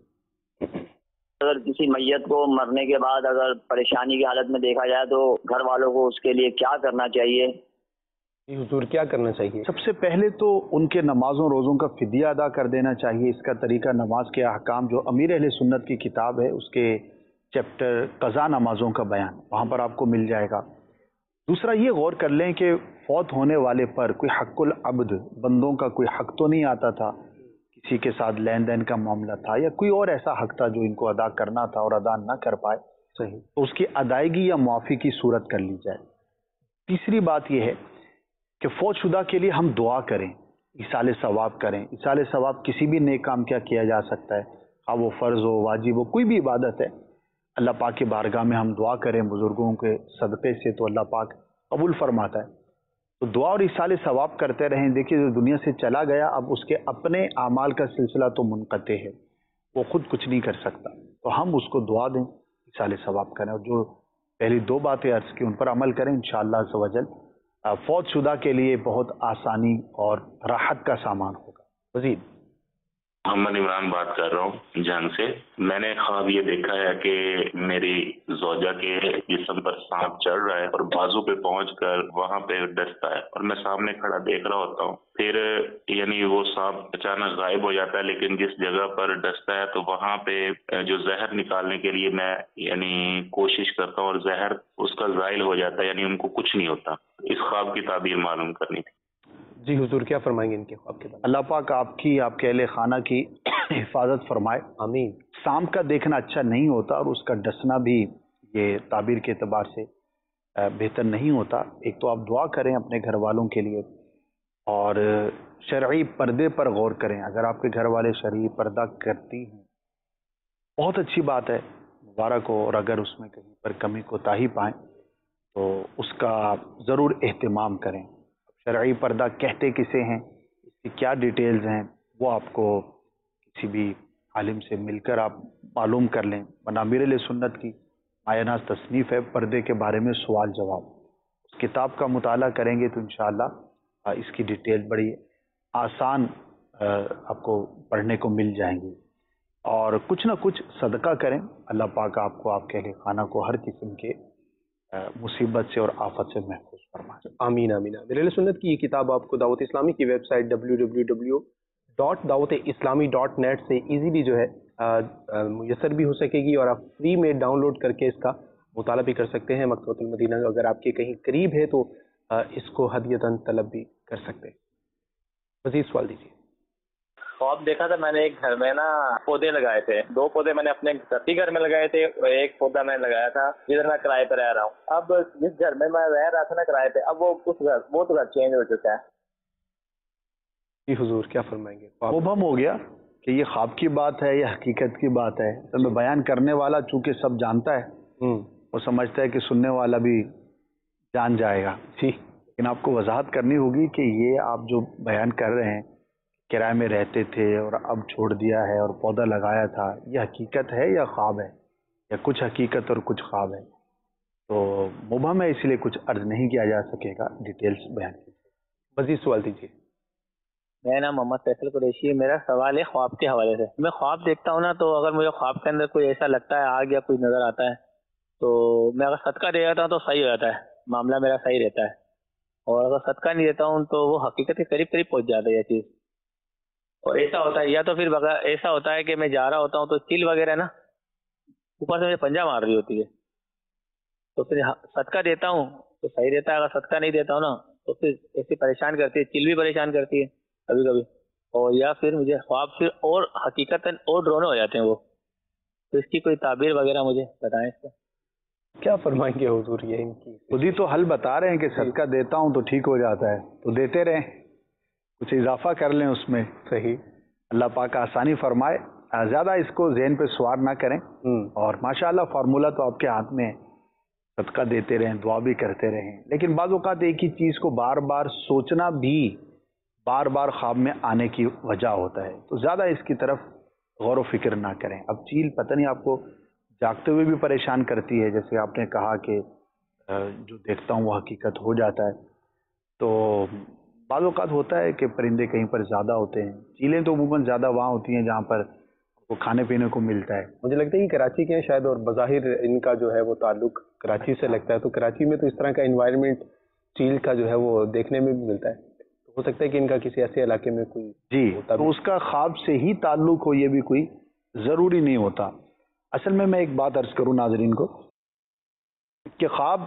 Speaker 9: اگر کسی میت کو مرنے کے بعد اگر پریشانی کی حالت میں دیکھا جائے تو گھر والوں کو اس کے لیے کیا کرنا چاہیے؟
Speaker 2: حضور کیا کرنا چاہیے؟
Speaker 3: سب سے پہلے تو ان کے نمازوں روزوں کا فدیہ ادا کر دینا چاہیے. اس کا طریقہ نماز کے احکام جو امیر اہل سنت کی کتاب ہے اس کے چیپٹر قضا نمازوں کا بیان وہاں پر آپ کو مل جائے گا. دوسرا یہ غور کر لیں کہ فوت ہونے والے پر کوئی حق العبد، بندوں کا کوئی حق تو نہیں آتا تھا، کسی کے ساتھ لین دین کا معاملہ تھا یا کوئی اور ایسا حق تھا جو ان کو ادا کرنا تھا اور ادا نہ کر پائے، صحیح، تو اس کی ادائیگی یا معافی کی صورت کر لی جائے. تیسری بات یہ ہے کہ فوت شدہ کے لیے ہم دعا کریں، ایصال ثواب کریں. ایصال ثواب کسی بھی نیک کام کیا کیا جا سکتا ہے، خواہ وہ فرض ہو، واجب ہو، کوئی بھی عبادت ہے. اللہ پاک کی بارگاہ میں ہم دعا کریں بزرگوں کے صدقے سے تو اللہ پاک قبول فرماتا ہے. تو دعا اور ایصال ثواب کرتے رہیں. دیکھیے جو دنیا سے چلا گیا اب اس کے اپنے اعمال کا سلسلہ تو منقطع ہے، وہ خود کچھ نہیں کر سکتا، تو ہم اس کو دعا دیں، ایصال ثواب کریں، اور جو پہلی دو باتیں عرض کی ان پر عمل کریں. انشاءاللہ عز و جل فوت شدہ کے لیے بہت آسانی اور راحت کا سامان ہوگا. مزید
Speaker 10: محمد عمران بات کر رہا ہوں جنگ سے. میں نے خواب یہ دیکھا ہے کہ میری زوجہ کے جسم پر سانپ چڑھ رہا ہے اور بازو پہ پہنچ کر وہاں پہ ڈستا ہے اور میں سامنے کھڑا دیکھ رہا ہوتا ہوں. پھر یعنی وہ سانپ اچانک غائب ہو جاتا ہے، لیکن جس جگہ پر ڈستا ہے تو وہاں پہ جو زہر نکالنے کے لیے میں یعنی کوشش کرتا ہوں اور زہر اس کا زائل ہو جاتا ہے، یعنی ان کو کچھ نہیں ہوتا. اس خواب کی تعبیر معلوم کرنی تھی.
Speaker 2: جی حضور کیا فرمائیں گے ان کے خواب کے بارے میں؟
Speaker 3: اللہ پاک آپ کی، آپ کے اہل خانہ کی حفاظت فرمائے.
Speaker 2: آمین.
Speaker 3: سانپ کا دیکھنا اچھا نہیں ہوتا اور اس کا ڈسنا بھی یہ تعبیر کے اعتبار سے بہتر نہیں ہوتا. ایک تو آپ دعا کریں اپنے گھر والوں کے لیے اور شرعی پردے پر غور کریں. اگر آپ کے گھر والے شرعی پردہ کرتی ہیں بہت اچھی بات ہے، مبارک ہو، اور اگر اس میں کہیں پر کمی کوتاہی پائیں تو اس کا ضرور اہتمام کریں. شرعی پردہ کہتے کسے ہیں، اس کی کیا ڈیٹیلز ہیں، وہ آپ کو کسی بھی عالم سے مل کر آپ معلوم کر لیں. امیر اہل سنت کی مایہ ناز تصنیف ہے پردے کے بارے میں سوال جواب، اس کتاب کا مطالعہ کریں گے تو انشاءاللہ اس کی ڈیٹیل بڑی آسان آپ کو پڑھنے کو مل جائیں گی. اور کچھ نہ کچھ صدقہ کریں. اللہ پاک آپ کو، آپ کے اہل خانہ کو ہر قسم کے مصیبت سے اور آفت سے محفوظ فرمائے.
Speaker 2: آمین آمین. امیر اہل سنت کی یہ کتاب آپ کو دعوت اسلامی کی website W W W dot Dawat Islami dot net سے ایزیلی جو ہے میسر بھی ہو سکے گی، اور آپ فری میں ڈاؤن لوڈ کر کے اس کا مطالعہ بھی کر سکتے ہیں. مکتبۃ المدینہ اگر آپ کے کہیں قریب ہے تو اس کو ہدیتاً طلب بھی کر سکتے ہیں. مزید سوال دیجیے.
Speaker 11: خواب دیکھا تھا میں نے ایک گھر میں نا پودے لگائے تھے، دو پودے میں نے اپنے ساتھی گھر میں لگائے تھے اور ایک پودا میں نے لگایا تھا جدھر میں کرائے پہ رہ رہا ہوں. اب جس گھر میں میں رہ رہا تھا نا کرائے پہ، اب وہ اس گھر وہ تو گھر چینج ہو چکا ہے.
Speaker 2: جی حضور کیا فرمائیں گے؟
Speaker 3: مبہم ہو گیا کہ یہ خواب کی بات ہے یا حقیقت کی بات ہے. تو میں بیان کرنے والا چونکہ سب جانتا ہے، وہ سمجھتا ہے کہ سننے والا بھی جان جائے گا.
Speaker 2: جی،
Speaker 3: لیکن آپ کو وضاحت کرنی ہوگی کہ یہ آپ جو بیان کر رہے ہیں کرائے میں رہتے تھے اور اب چھوڑ دیا ہے اور پودا لگایا تھا، یہ حقیقت ہے یا خواب ہے، یا کچھ حقیقت اور کچھ خواب ہے؟ تو مبہم ہے، اس لیے کچھ عرض نہیں کیا جا سکے گا. ڈیٹیلز بیان کیجیے.
Speaker 2: مزید سوال دیجیے.
Speaker 11: میرا نام محمد فیصل قریشی ہے. میرا سوال ہے خواب کے حوالے سے. میں خواب دیکھتا ہوں نا تو اگر مجھے خواب کے اندر کوئی ایسا لگتا ہے، آگ یا کوئی نظر آتا ہے، تو میں اگر صدقہ دے جاتا ہوں تو صحیح ہو جاتا ہے، معاملہ میرا صحیح رہتا ہے. اور اگر صدقہ نہیں دیتا ہوں تو وہ حقیقت کے قریب قریب پہنچ جاتا ہے یہ چیز.
Speaker 6: اور ایسا ہوتا ہے یا تو پھر بغیر ایسا ہوتا ہے کہ میں جا رہا ہوتا ہوں تو چیل وغیرہ نا اوپر سے مجھے پنجہ مار رہی ہوتی ہے، تو پھر صدقہ دیتا ہوں تو صحیح رہتا ہے، اگر صدقہ نہیں دیتا ہوں نا تو پھر ایسی پریشان کرتی ہے، چیل بھی پریشان کرتی ہے کبھی کبھی، اور یا پھر مجھے خواب پھر اور حقیقتاً اور ڈرونے ہو جاتے ہیں وہ. تو اس کی کوئی تعبیر وغیرہ مجھے بتائیں اس کا.
Speaker 2: کیا فرمائیں گے حضور؟ یہ ان کی
Speaker 3: خود ہی تو حل بتا رہے ہیں کہ صدقہ دیتا ہوں تو ٹھیک ہو جاتا ہے، تو دیتے رہیں، کچھ اضافہ کر لیں اس میں.
Speaker 2: صحیح.
Speaker 3: اللہ پاک آسانی فرمائے، زیادہ اس کو ذہن پہ سوار نہ کریں، اور ماشاءاللہ فارمولہ تو آپ کے ہاتھ میں ہے، صدقہ دیتے رہیں، دعا بھی کرتے رہیں. لیکن بعض اوقات ایک ہی چیز کو بار بار سوچنا بھی بار بار خواب میں آنے کی وجہ ہوتا ہے، تو زیادہ اس کی طرف غور و فکر نہ کریں. اب چیل پتہ نہیں آپ کو جاگتے ہوئے بھی پریشان کرتی ہے، جیسے آپ نے کہا کہ جو دیکھتا ہوں وہ حقیقت ہو جاتا ہے، تو بعض اوقات ہوتا ہے کہ پرندے کہیں پر زیادہ ہوتے ہیں. چیلیں تو عموماً زیادہ وہاں ہوتی ہیں جہاں پر وہ کھانے پینے کو ملتا ہے.
Speaker 2: مجھے لگتا ہے کہ کراچی کے ہیں شاید، اور بظاہر ان کا جو ہے وہ تعلق کراچی سے لگتا ہے، تو کراچی میں تو اس طرح کا انوائرمنٹ چیل کا جو ہے وہ دیکھنے میں بھی ملتا ہے، تو ہو سکتا ہے کہ ان کا کسی ایسے علاقے میں کوئی
Speaker 3: جی تو اس کا خواب سے ہی تعلق ہو، یہ بھی کوئی ضروری نہیں ہوتا. اصل میں میں ایک بات عرض کروں ناظرین کو کہ خواب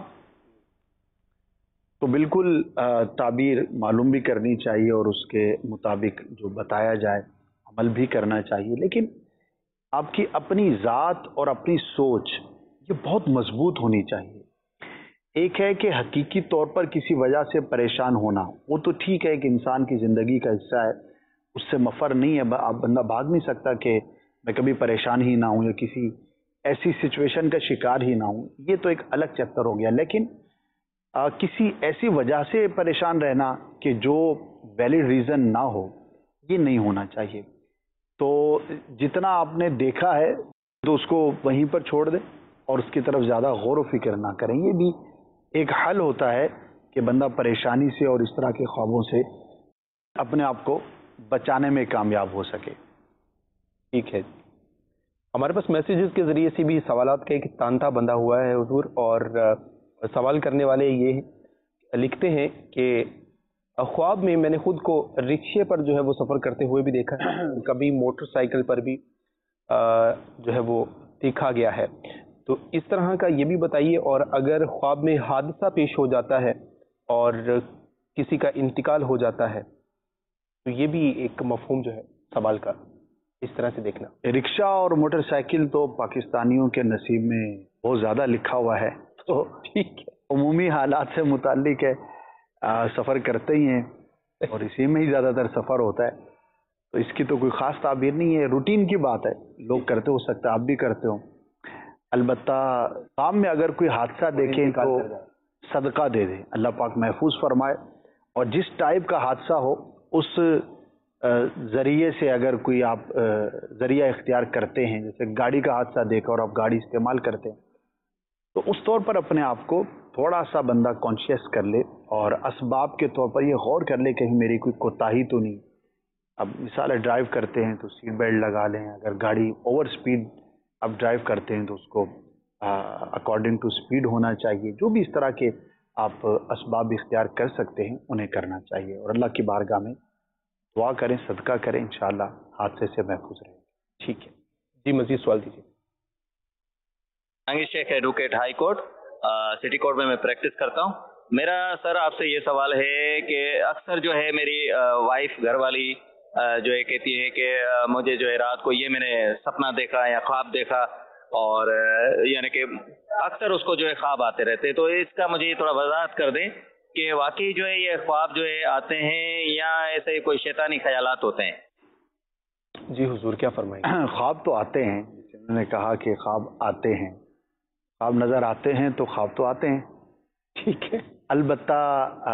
Speaker 3: تو بالکل تعبیر معلوم بھی کرنی چاہیے اور اس کے مطابق جو بتایا جائے عمل بھی کرنا چاہیے، لیکن آپ کی اپنی ذات اور اپنی سوچ یہ بہت مضبوط ہونی چاہیے. ایک ہے کہ حقیقی طور پر کسی وجہ سے پریشان ہونا، وہ تو ٹھیک ہے کہ انسان کی زندگی کا حصہ ہے، اس سے مفر نہیں ہے، آپ بندہ بھاگ نہیں سکتا کہ میں کبھی پریشان ہی نہ ہوں یا کسی ایسی سچویشن کا شکار ہی نہ ہوں، یہ تو ایک الگ چیپٹر ہو گیا. لیکن آ, کسی ایسی وجہ سے پریشان رہنا کہ جو ویلڈ ریزن نہ ہو، یہ نہیں ہونا چاہیے. تو جتنا آپ نے دیکھا ہے تو اس کو وہیں پر چھوڑ دیں اور اس کی طرف زیادہ غور و فکر نہ کریں. یہ بھی ایک حل ہوتا ہے کہ بندہ پریشانی سے اور اس طرح کے خوابوں سے اپنے آپ کو بچانے میں کامیاب ہو سکے.
Speaker 2: ٹھیک ہے، ہمارے پاس میسیجز کے ذریعے سے بھی سوالات کا ایک تانتا بندھا ہوا ہے حضور، اور سوال کرنے والے یہ لکھتے ہیں کہ خواب میں میں نے خود کو رکشے پر جو ہے وہ سفر کرتے ہوئے بھی دیکھا ہے، کبھی موٹر سائیکل پر بھی جو ہے وہ دیکھا گیا ہے. تو اس طرح کا یہ بھی بتائیے، اور اگر خواب میں حادثہ پیش ہو جاتا ہے اور کسی کا انتقال ہو جاتا ہے تو یہ بھی ایک مفہوم جو ہے سوال کا اس طرح سے دیکھنا.
Speaker 3: رکشہ اور موٹر سائیکل تو پاکستانیوں کے نصیب میں بہت زیادہ لکھا ہوا ہے، تو ٹھیک ہے عمومی حالات سے متعلق ہے، آ, سفر کرتے ہی ہیں اور اسی میں ہی زیادہ تر سفر ہوتا ہے، تو اس کی تو کوئی خاص تعبیر نہیں ہے، روٹین کی بات ہے، لوگ کرتے ہو سکتا ہے آپ بھی کرتے ہو. البتہ کام میں اگر کوئی حادثہ دیکھیں تو صدقہ دے دیں، اللہ پاک محفوظ فرمائے. اور جس ٹائپ کا حادثہ ہو اس ذریعے سے اگر کوئی آپ ذریعہ اختیار کرتے ہیں، جیسے گاڑی کا حادثہ دیکھا اور آپ گاڑی استعمال کرتے ہیں، تو اس طور پر اپنے آپ کو تھوڑا سا بندہ کانشیس کر لے اور اسباب کے طور پر یہ غور کر لے کہیں میری کوئی کوتاہی تو نہیں. اب مثال ہے ڈرائیو کرتے ہیں تو سیٹ بیلٹ لگا لیں، اگر گاڑی اوور سپیڈ آپ ڈرائیو کرتے ہیں تو اس کو اکارڈنگ ٹو سپیڈ ہونا چاہیے. جو بھی اس طرح کے آپ اسباب اختیار کر سکتے ہیں انہیں کرنا چاہیے، اور اللہ کی بارگاہ میں دعا کریں، صدقہ کریں، انشاءاللہ حادثے سے محفوظ رہیں.
Speaker 2: ٹھیک ہے جی، مزید سوال دیجیے.
Speaker 8: Jahangir Sheikh advocate high court city court میں میں پریکٹس کرتا ہوں. میرا سر آپ سے یہ سوال ہے کہ اکثر جو ہے میری وائف گھر والی جو ہے کہتی ہے کہ مجھے جو ہے رات کو یہ میں نے سپنا دیکھا یا خواب دیکھا، اور یعنی کہ اکثر اس کو جو ہے خواب آتے رہتے. تو اس کا مجھے تھوڑا وضاحت کر دیں کہ واقعی جو ہے یہ خواب جو ہے آتے ہیں یا ایسے کوئی شیطانی خیالات ہوتے ہیں.
Speaker 2: جی حضور کیا فرمائیں گے؟
Speaker 3: خواب تو آتے ہیں، انہوں نے کہا کہ خواب آتے ہیں، خواب نظر آتے ہیں تو خواب تو آتے ہیں، ٹھیک ہے. البتہ آ,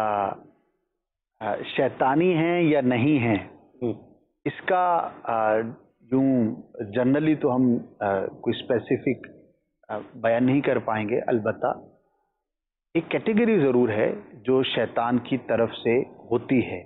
Speaker 3: آ, شیطانی ہیں یا نہیں ہیں، اس کا آ, یوں جنرلی تو ہم آ, کوئی اسپیسیفک بیان نہیں کر پائیں گے. البتہ ایک کیٹیگری ضرور ہے جو شیطان کی طرف سے ہوتی ہے.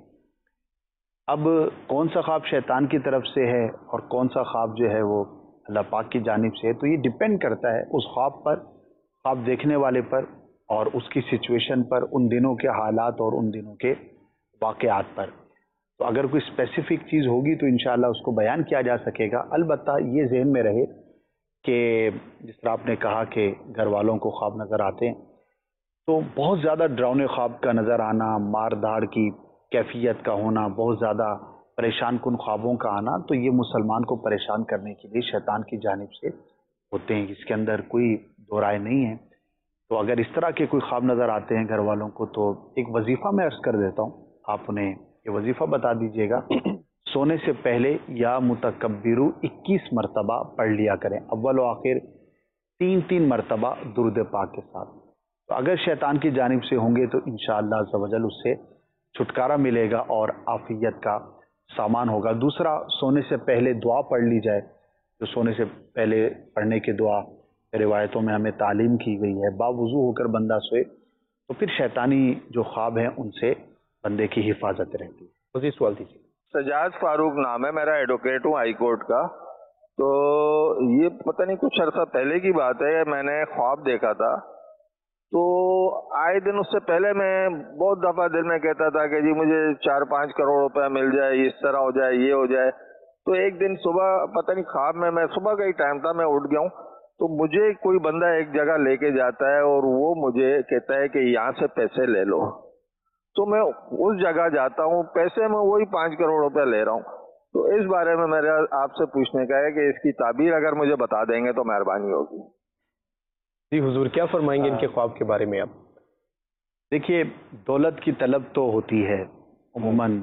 Speaker 3: اب کون سا خواب شیطان کی طرف سے ہے اور کون سا خواب جو ہے وہ اللہ پاک کی جانب سے ہے، تو یہ ڈپینڈ کرتا ہے اس خواب پر، خواب دیکھنے والے پر، اور اس کی سچویشن پر، ان دنوں کے حالات اور ان دنوں کے واقعات پر. تو اگر کوئی اسپیسیفک چیز ہوگی تو انشاءاللہ اس کو بیان کیا جا سکے گا. البتہ یہ ذہن میں رہے کہ جس طرح آپ نے کہا کہ گھر والوں کو خواب نظر آتے ہیں، تو بہت زیادہ ڈراؤنے خواب کا نظر آنا، مار دھاڑ کی کیفیت کا ہونا، بہت زیادہ پریشان کن خوابوں کا آنا، تو یہ مسلمان کو پریشان کرنے کے لیے شیطان کی جانب سے ہوتے ہیں، اس کے اندر کوئی دو رائے نہیں ہے. تو اگر اس طرح کے کوئی خواب نظر آتے ہیں گھر والوں کو تو ایک وظیفہ میں عرض کر دیتا ہوں، آپ انہیں یہ وظیفہ بتا دیجیے گا. سونے سے پہلے یا متکبرو اکیس مرتبہ پڑھ لیا کریں، اول و آخر تین تین مرتبہ درود پاک کے ساتھ. تو اگر شیطان کی جانب سے ہوں گے تو انشاءاللہ عز و جل اس سے چھٹکارا ملے گا اور عافیت کا سامان ہوگا. دوسرا، سونے سے پہلے دعا پڑھ لی جائے، جو سونے سے پہلے پڑھنے کی دعا روایتوں میں ہمیں تعلیم کی گئی ہے. باوضو ہو کر بندہ سوئے تو پھر شیطانی جو خواب ہیں ان سے بندے کی حفاظت رہتی ہے.
Speaker 2: مزید سوال دیجیے.
Speaker 12: سجاد فاروق نام ہے میرا، ایڈوکیٹ ہوں ہائی کورٹ کا. تو یہ پتہ نہیں کچھ عرصہ پہلے کی بات ہے، میں نے خواب دیکھا تھا. تو آئے دن اس سے پہلے میں بہت دفعہ دل میں کہتا تھا کہ جی مجھے چار پانچ کروڑ روپے مل جائے، اس طرح ہو جائے، یہ ہو جائے. تو ایک دن صبح پتہ نہیں خواب میں میں صبح کا ہی ٹائم تھا، میں اٹھ گیا ہوں تو مجھے کوئی بندہ ایک جگہ لے کے جاتا ہے اور وہ مجھے کہتا ہے کہ یہاں سے پیسے لے لو. تو میں اس جگہ جاتا ہوں، پیسے میں وہی پانچ کروڑ روپے لے رہا ہوں. تو اس بارے میں میرا آپ سے پوچھنے کا ہے کہ اس کی تعبیر اگر مجھے بتا دیں گے تو مہربانی ہوگی.
Speaker 2: جی حضور، کیا فرمائیں گے ان کے خواب کے بارے میں آپ؟
Speaker 3: دیکھیے، دولت کی طلب تو ہوتی ہے، عموماً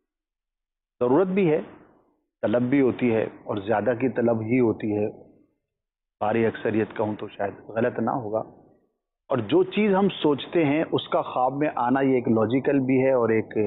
Speaker 3: ضرورت بھی ہے، طلب بھی ہوتی ہے، اور زیادہ کی طلب ہی ہوتی ہے. باری اکثریت کہوں تو شاید غلط نہ ہوگا. اور جو چیز ہم سوچتے ہیں اس کا خواب میں آنا یہ ایک لاجیکل بھی ہے اور ایک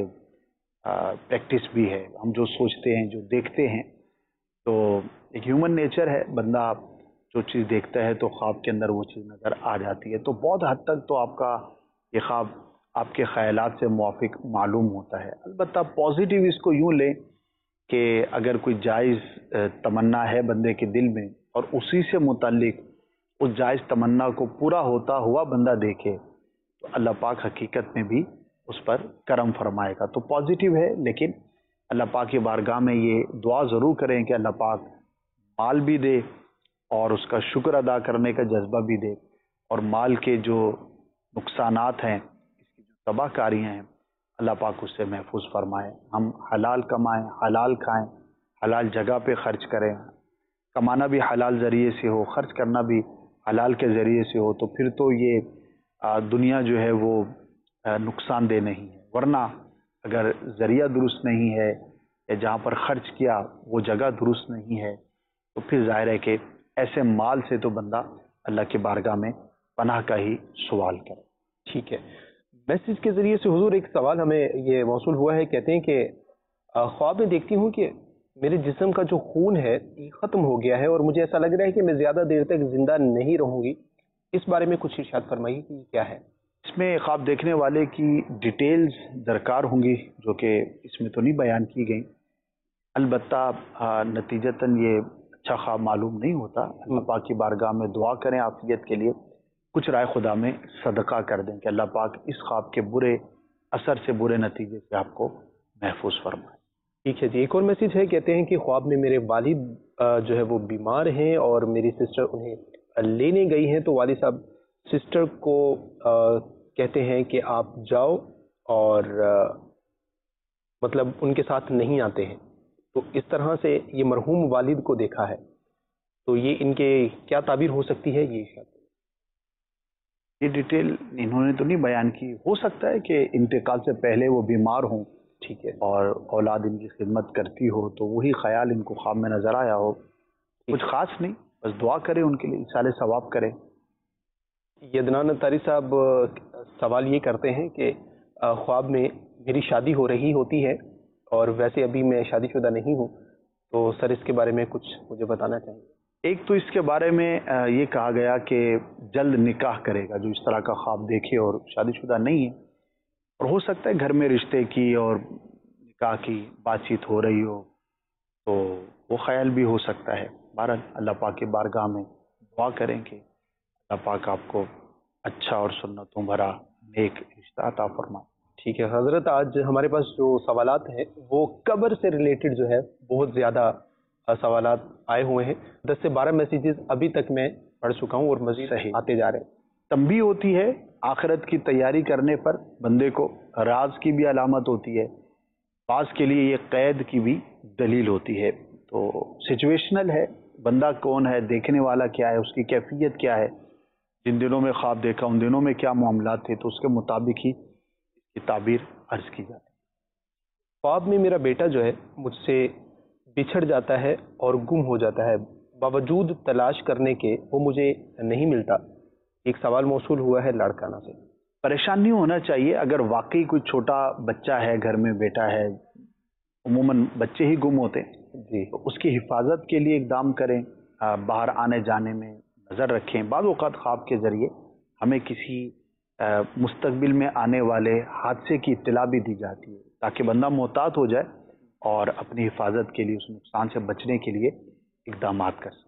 Speaker 3: پریکٹس بھی ہے. ہم جو سوچتے ہیں، جو دیکھتے ہیں، تو ایک ہیومن نیچر ہے، بندہ جو چیز دیکھتا ہے تو خواب کے اندر وہ چیز نظر آ جاتی ہے. تو بہت حد تک تو آپ کا یہ خواب آپ کے خیالات سے موافق معلوم ہوتا ہے. البتہ پازیٹیو اس کو یوں لیں کہ اگر کوئی جائز تمنا ہے بندے کے دل میں اور اسی سے متعلق اس جائز تمنا کو پورا ہوتا ہوا بندہ دیکھے تو اللہ پاک حقیقت میں بھی اس پر کرم فرمائے گا. تو پازیٹیو ہے، لیکن اللہ پاک کی بارگاہ میں یہ دعا ضرور کریں کہ اللہ پاک مال بھی دے اور اس کا شکر ادا کرنے کا جذبہ بھی دے، اور مال کے جو نقصانات ہیں، اس کی جو تباہ کاریاں ہیں، اللہ پاک اس سے محفوظ فرمائے. ہم حلال کمائیں، حلال کھائیں، حلال جگہ پہ خرچ کریں. کمانا بھی حلال ذریعے سے ہو، خرچ کرنا بھی حلال کے ذریعے سے ہو، تو پھر تو یہ دنیا جو ہے وہ نقصان دہ نہیں ہے. ورنہ اگر ذریعہ درست نہیں ہے یا جہاں پر خرچ کیا وہ جگہ درست نہیں ہے تو پھر ظاہر ہے کہ ایسے مال سے تو بندہ اللہ کی بارگاہ میں پناہ کا ہی سوال کرے.
Speaker 2: ٹھیک ہے. میسج کے ذریعے سے حضور ایک سوال ہمیں یہ موصول ہوا ہے، کہتے ہیں کہ خواب میں دیکھتی ہوں کہ میرے جسم کا جو خون ہے یہ ختم ہو گیا ہے اور مجھے ایسا لگ رہا ہے کہ میں زیادہ دیر تک زندہ نہیں رہوں گی. اس بارے میں کچھ ارشاد فرمائیے کہ یہ کیا ہے.
Speaker 3: اس میں خواب دیکھنے والے کی ڈیٹیلز درکار ہوں گی جو کہ اس میں تو نہیں بیان کی گئیں. البتہ نتیجتاً یہ اچھا خواب معلوم نہیں ہوتا. اللہ پاک کی بارگاہ میں دعا کریں عافیت کے لیے، کچھ رائے خدا میں صدقہ کر دیں کہ اللہ پاک اس خواب کے برے اثر سے، برے نتیجے سے آپ کو محفوظ فرمائے.
Speaker 2: ٹھیک ہے جی. ایک اور میسج ہے، کہتے ہیں کہ خواب میں میرے والد جو ہے وہ بیمار ہیں اور میری سسٹر انہیں لینے گئی ہیں، تو والد صاحب سسٹر کو کہتے ہیں کہ آپ جاؤ اور مطلب ان کے ساتھ نہیں آتے ہیں. تو اس طرح سے یہ مرحوم والد کو دیکھا ہے، تو یہ ان کے کیا تعبیر ہو سکتی ہے؟ یہ شاید
Speaker 3: یہ ڈیٹیل انہوں نے تو نہیں بیان کی. ہو سکتا ہے کہ انتقال سے پہلے وہ بیمار ہوں، ٹھیک ہے، اور اولاد ان کی خدمت کرتی ہو تو وہی خیال ان کو خواب میں نظر آیا ہو. کچھ خاص نہیں، بس دعا کریں ان کے لیے، ایصال ثواب کریں.
Speaker 2: یدنان اتاری صاحب سوال یہ کرتے ہیں کہ خواب میں میری شادی ہو رہی ہوتی ہے اور ویسے ابھی میں شادی شدہ نہیں ہوں، تو سر اس کے بارے میں کچھ مجھے بتانا چاہیں.
Speaker 3: ایک تو اس کے بارے میں یہ کہا گیا کہ جلد نکاح کرے گا جو اس طرح کا خواب دیکھے اور شادی شدہ نہیں ہے، اور ہو سکتا ہے گھر میں رشتے کی اور نکاح کی بات چیت ہو رہی ہو تو وہ خیال بھی ہو سکتا ہے. بہرحال اللہ پاک کی بارگاہ میں دعا کریں کہ اللہ پاک آپ کو اچھا اور سنتوں بھرا نیک رشتہ عطا فرمائے.
Speaker 2: ٹھیک ہے حضرت، آج ہمارے پاس جو سوالات ہیں وہ قبر سے ریلیٹڈ جو ہے بہت زیادہ سوالات آئے ہوئے ہیں. دس سے بارہ میسیجز ابھی تک میں پڑھ چکا ہوں اور مزید
Speaker 3: صحیح
Speaker 2: آتے جا رہے ہیں.
Speaker 3: تنبیہ ہوتی ہے آخرت کی تیاری کرنے پر بندے کو، راز کی بھی علامت ہوتی ہے، بعض کے لیے یہ قید کی بھی دلیل ہوتی ہے. تو سچویشنل ہے، بندہ کون ہے، دیکھنے والا کیا ہے، اس کی کیفیت کیا ہے، جن دنوں میں خواب دیکھا ان دنوں میں کیا معاملات تھے، تو اس کے مطابق ہی اس کی تعبیر عرض کی جاتی ہے.
Speaker 2: خواب میں میرا بیٹا جو ہے مجھ سے بچھڑ جاتا ہے اور گم ہو جاتا ہے، باوجود تلاش کرنے کے وہ مجھے نہیں ملتا. ایک سوال موصول ہوا ہے لاڑکانہ سے.
Speaker 3: پریشان نہیں ہونا چاہیے. اگر واقعی کوئی چھوٹا بچہ ہے گھر میں بیٹا ہے، عموماً بچے ہی گم ہوتے ہیں
Speaker 2: جی،
Speaker 3: تو اس کی حفاظت کے لیے اقدام کریں، باہر آنے جانے میں نظر رکھیں. بعض اوقات خواب کے ذریعے ہمیں کسی مستقبل میں آنے والے حادثے کی اطلاع بھی دی جاتی ہے تاکہ بندہ محتاط ہو جائے اور اپنی حفاظت کے لیے، اس نقصان سے بچنے کے لیے اقدامات کر سکے.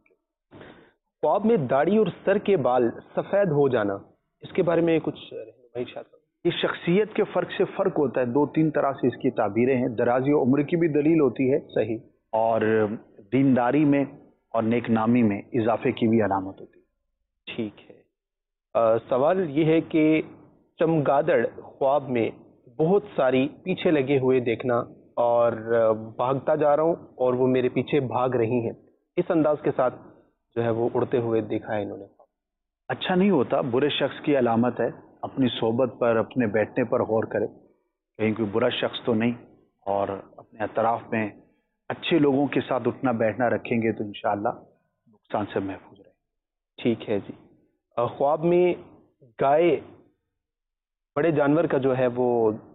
Speaker 2: خواب میں داڑھی اور سر کے بال سفید ہو جانا، اس کے بارے میں کچھ رہنمائی ارشاد کریں.
Speaker 3: یہ شخصیت کے فرق سے فرق ہوتا ہے. دو تین طرح سے اس کی تعبیریں ہیں. درازی عمر کی بھی دلیل ہوتی ہے
Speaker 2: صحیح،
Speaker 3: اور دینداری میں اور نیک نامی میں اضافے کی بھی علامت ہوتی ہے.
Speaker 2: ٹھیک ہے. آ, سوال یہ ہے کہ چمگادڑ خواب میں بہت ساری پیچھے لگے ہوئے دیکھنا اور بھاگتا جا رہا ہوں اور وہ میرے پیچھے بھاگ رہی ہیں، اس انداز کے ساتھ جو ہے وہ اڑتے ہوئے دیکھا ہے انہوں نے.
Speaker 3: اچھا نہیں ہوتا، برے شخص کی علامت ہے. اپنی صحبت پر، اپنے بیٹھنے پر غور کرے، کہیں کوئی برا شخص تو نہیں، اور اپنے اطراف میں اچھے لوگوں کے ساتھ اٹھنا بیٹھنا رکھیں گے تو انشاءاللہ نقصان سے محفوظ رہیں.
Speaker 2: ٹھیک ہے جی. خواب میں گائے بڑے جانور کا جو ہے وہ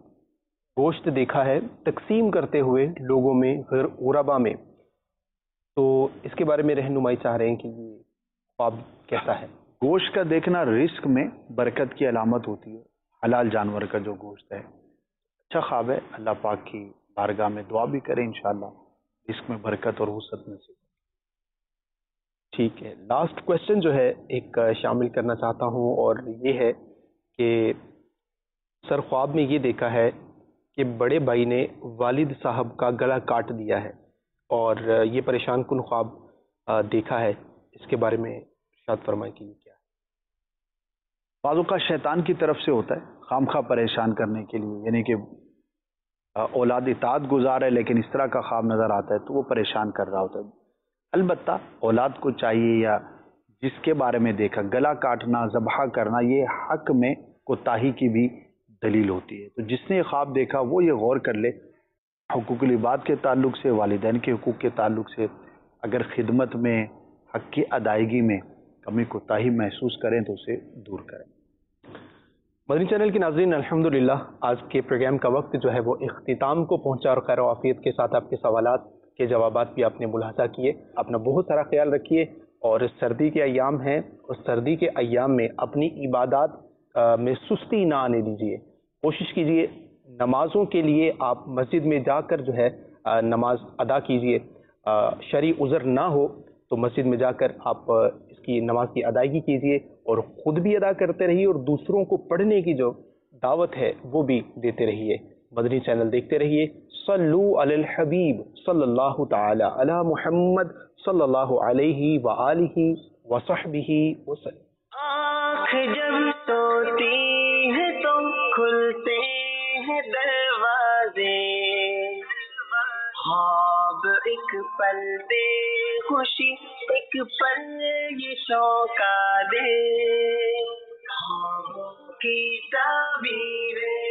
Speaker 2: گوشت دیکھا ہے تقسیم کرتے ہوئے لوگوں میں، غربا میں، تو اس کے بارے میں رہنمائی چاہ رہے ہیں کہ یہ خواب کیسا ہے.
Speaker 3: گوشت کا دیکھنا رزق میں برکت کی علامت ہوتی ہے. حلال جانور کا جو گوشت ہے اچھا خواب ہے. اللہ پاک کی بارگاہ میں دعا بھی کریں انشاءاللہ رزق میں برکت اور وسعت نصیب.
Speaker 2: ٹھیک ہے. لاسٹ کوشچن جو ہے ایک شامل کرنا چاہتا ہوں، اور یہ ہے کہ سر خواب میں یہ دیکھا ہے کہ بڑے بھائی نے والد صاحب کا گلا کاٹ دیا ہے اور یہ پریشان کن خواب دیکھا ہے. اس کے بارے میں ارشاد فرمائیں کہ یہ کیا ہے.
Speaker 3: بعض اوقات شیطان کی طرف سے ہوتا ہے خام خواہ پریشان کرنے کے لیے، یعنی کہ اولاد اطاعت گزار ہے لیکن اس طرح کا خواب نظر آتا ہے تو وہ پریشان کر رہا ہوتا ہے. البتہ اولاد کو چاہیے یا جس کے بارے میں دیکھا گلا کاٹنا، ذبح کرنا، یہ حق میں کوتاہی کی بھی دلیل ہوتی ہے. تو جس نے یہ خواب دیکھا وہ یہ غور کر لے حقوق العباد کے تعلق سے، والدین کے حقوق کے تعلق سے، اگر خدمت میں، حق کی ادائیگی میں کمی کوتاہی محسوس کریں تو اسے دور کریں.
Speaker 2: مدنی چینل کے ناظرین، الحمدللہ آج کے پروگرام کا وقت جو ہے وہ اختتام کو پہنچا اور خیر و عافیت کے ساتھ آپ کے سوالات کے جوابات بھی آپ نے ملاحظہ کیے. اپنا بہت سارا خیال رکھیے، اور سردی کے ایام ہیں، اس سردی کے ایام میں اپنی عبادات میں سستی نہ آنے دیجیے. کوشش کیجیے نمازوں کے لیے آپ مسجد میں جا کر جو ہے نماز ادا کیجیے. شرعی عذر نہ ہو تو مسجد میں جا کر آپ اس کی نماز کی ادائیگی کیجیے، اور خود بھی ادا کرتے رہیے اور دوسروں کو پڑھنے کی جو دعوت ہے وہ بھی دیتے رہیے. مدنی چینل دیکھتے رہیے. صلو علی الحبیب صلی اللہ تعالی علی محمد صلی اللہ علیہ وآلہ وصحبہ وسلم.
Speaker 1: آنکھ جب سوتی ہے تو کھلتے ہیں دروازے، خواب ایک پل دے خوشی، ایک پل یہ شوق دے، خوابوں کی تعبیر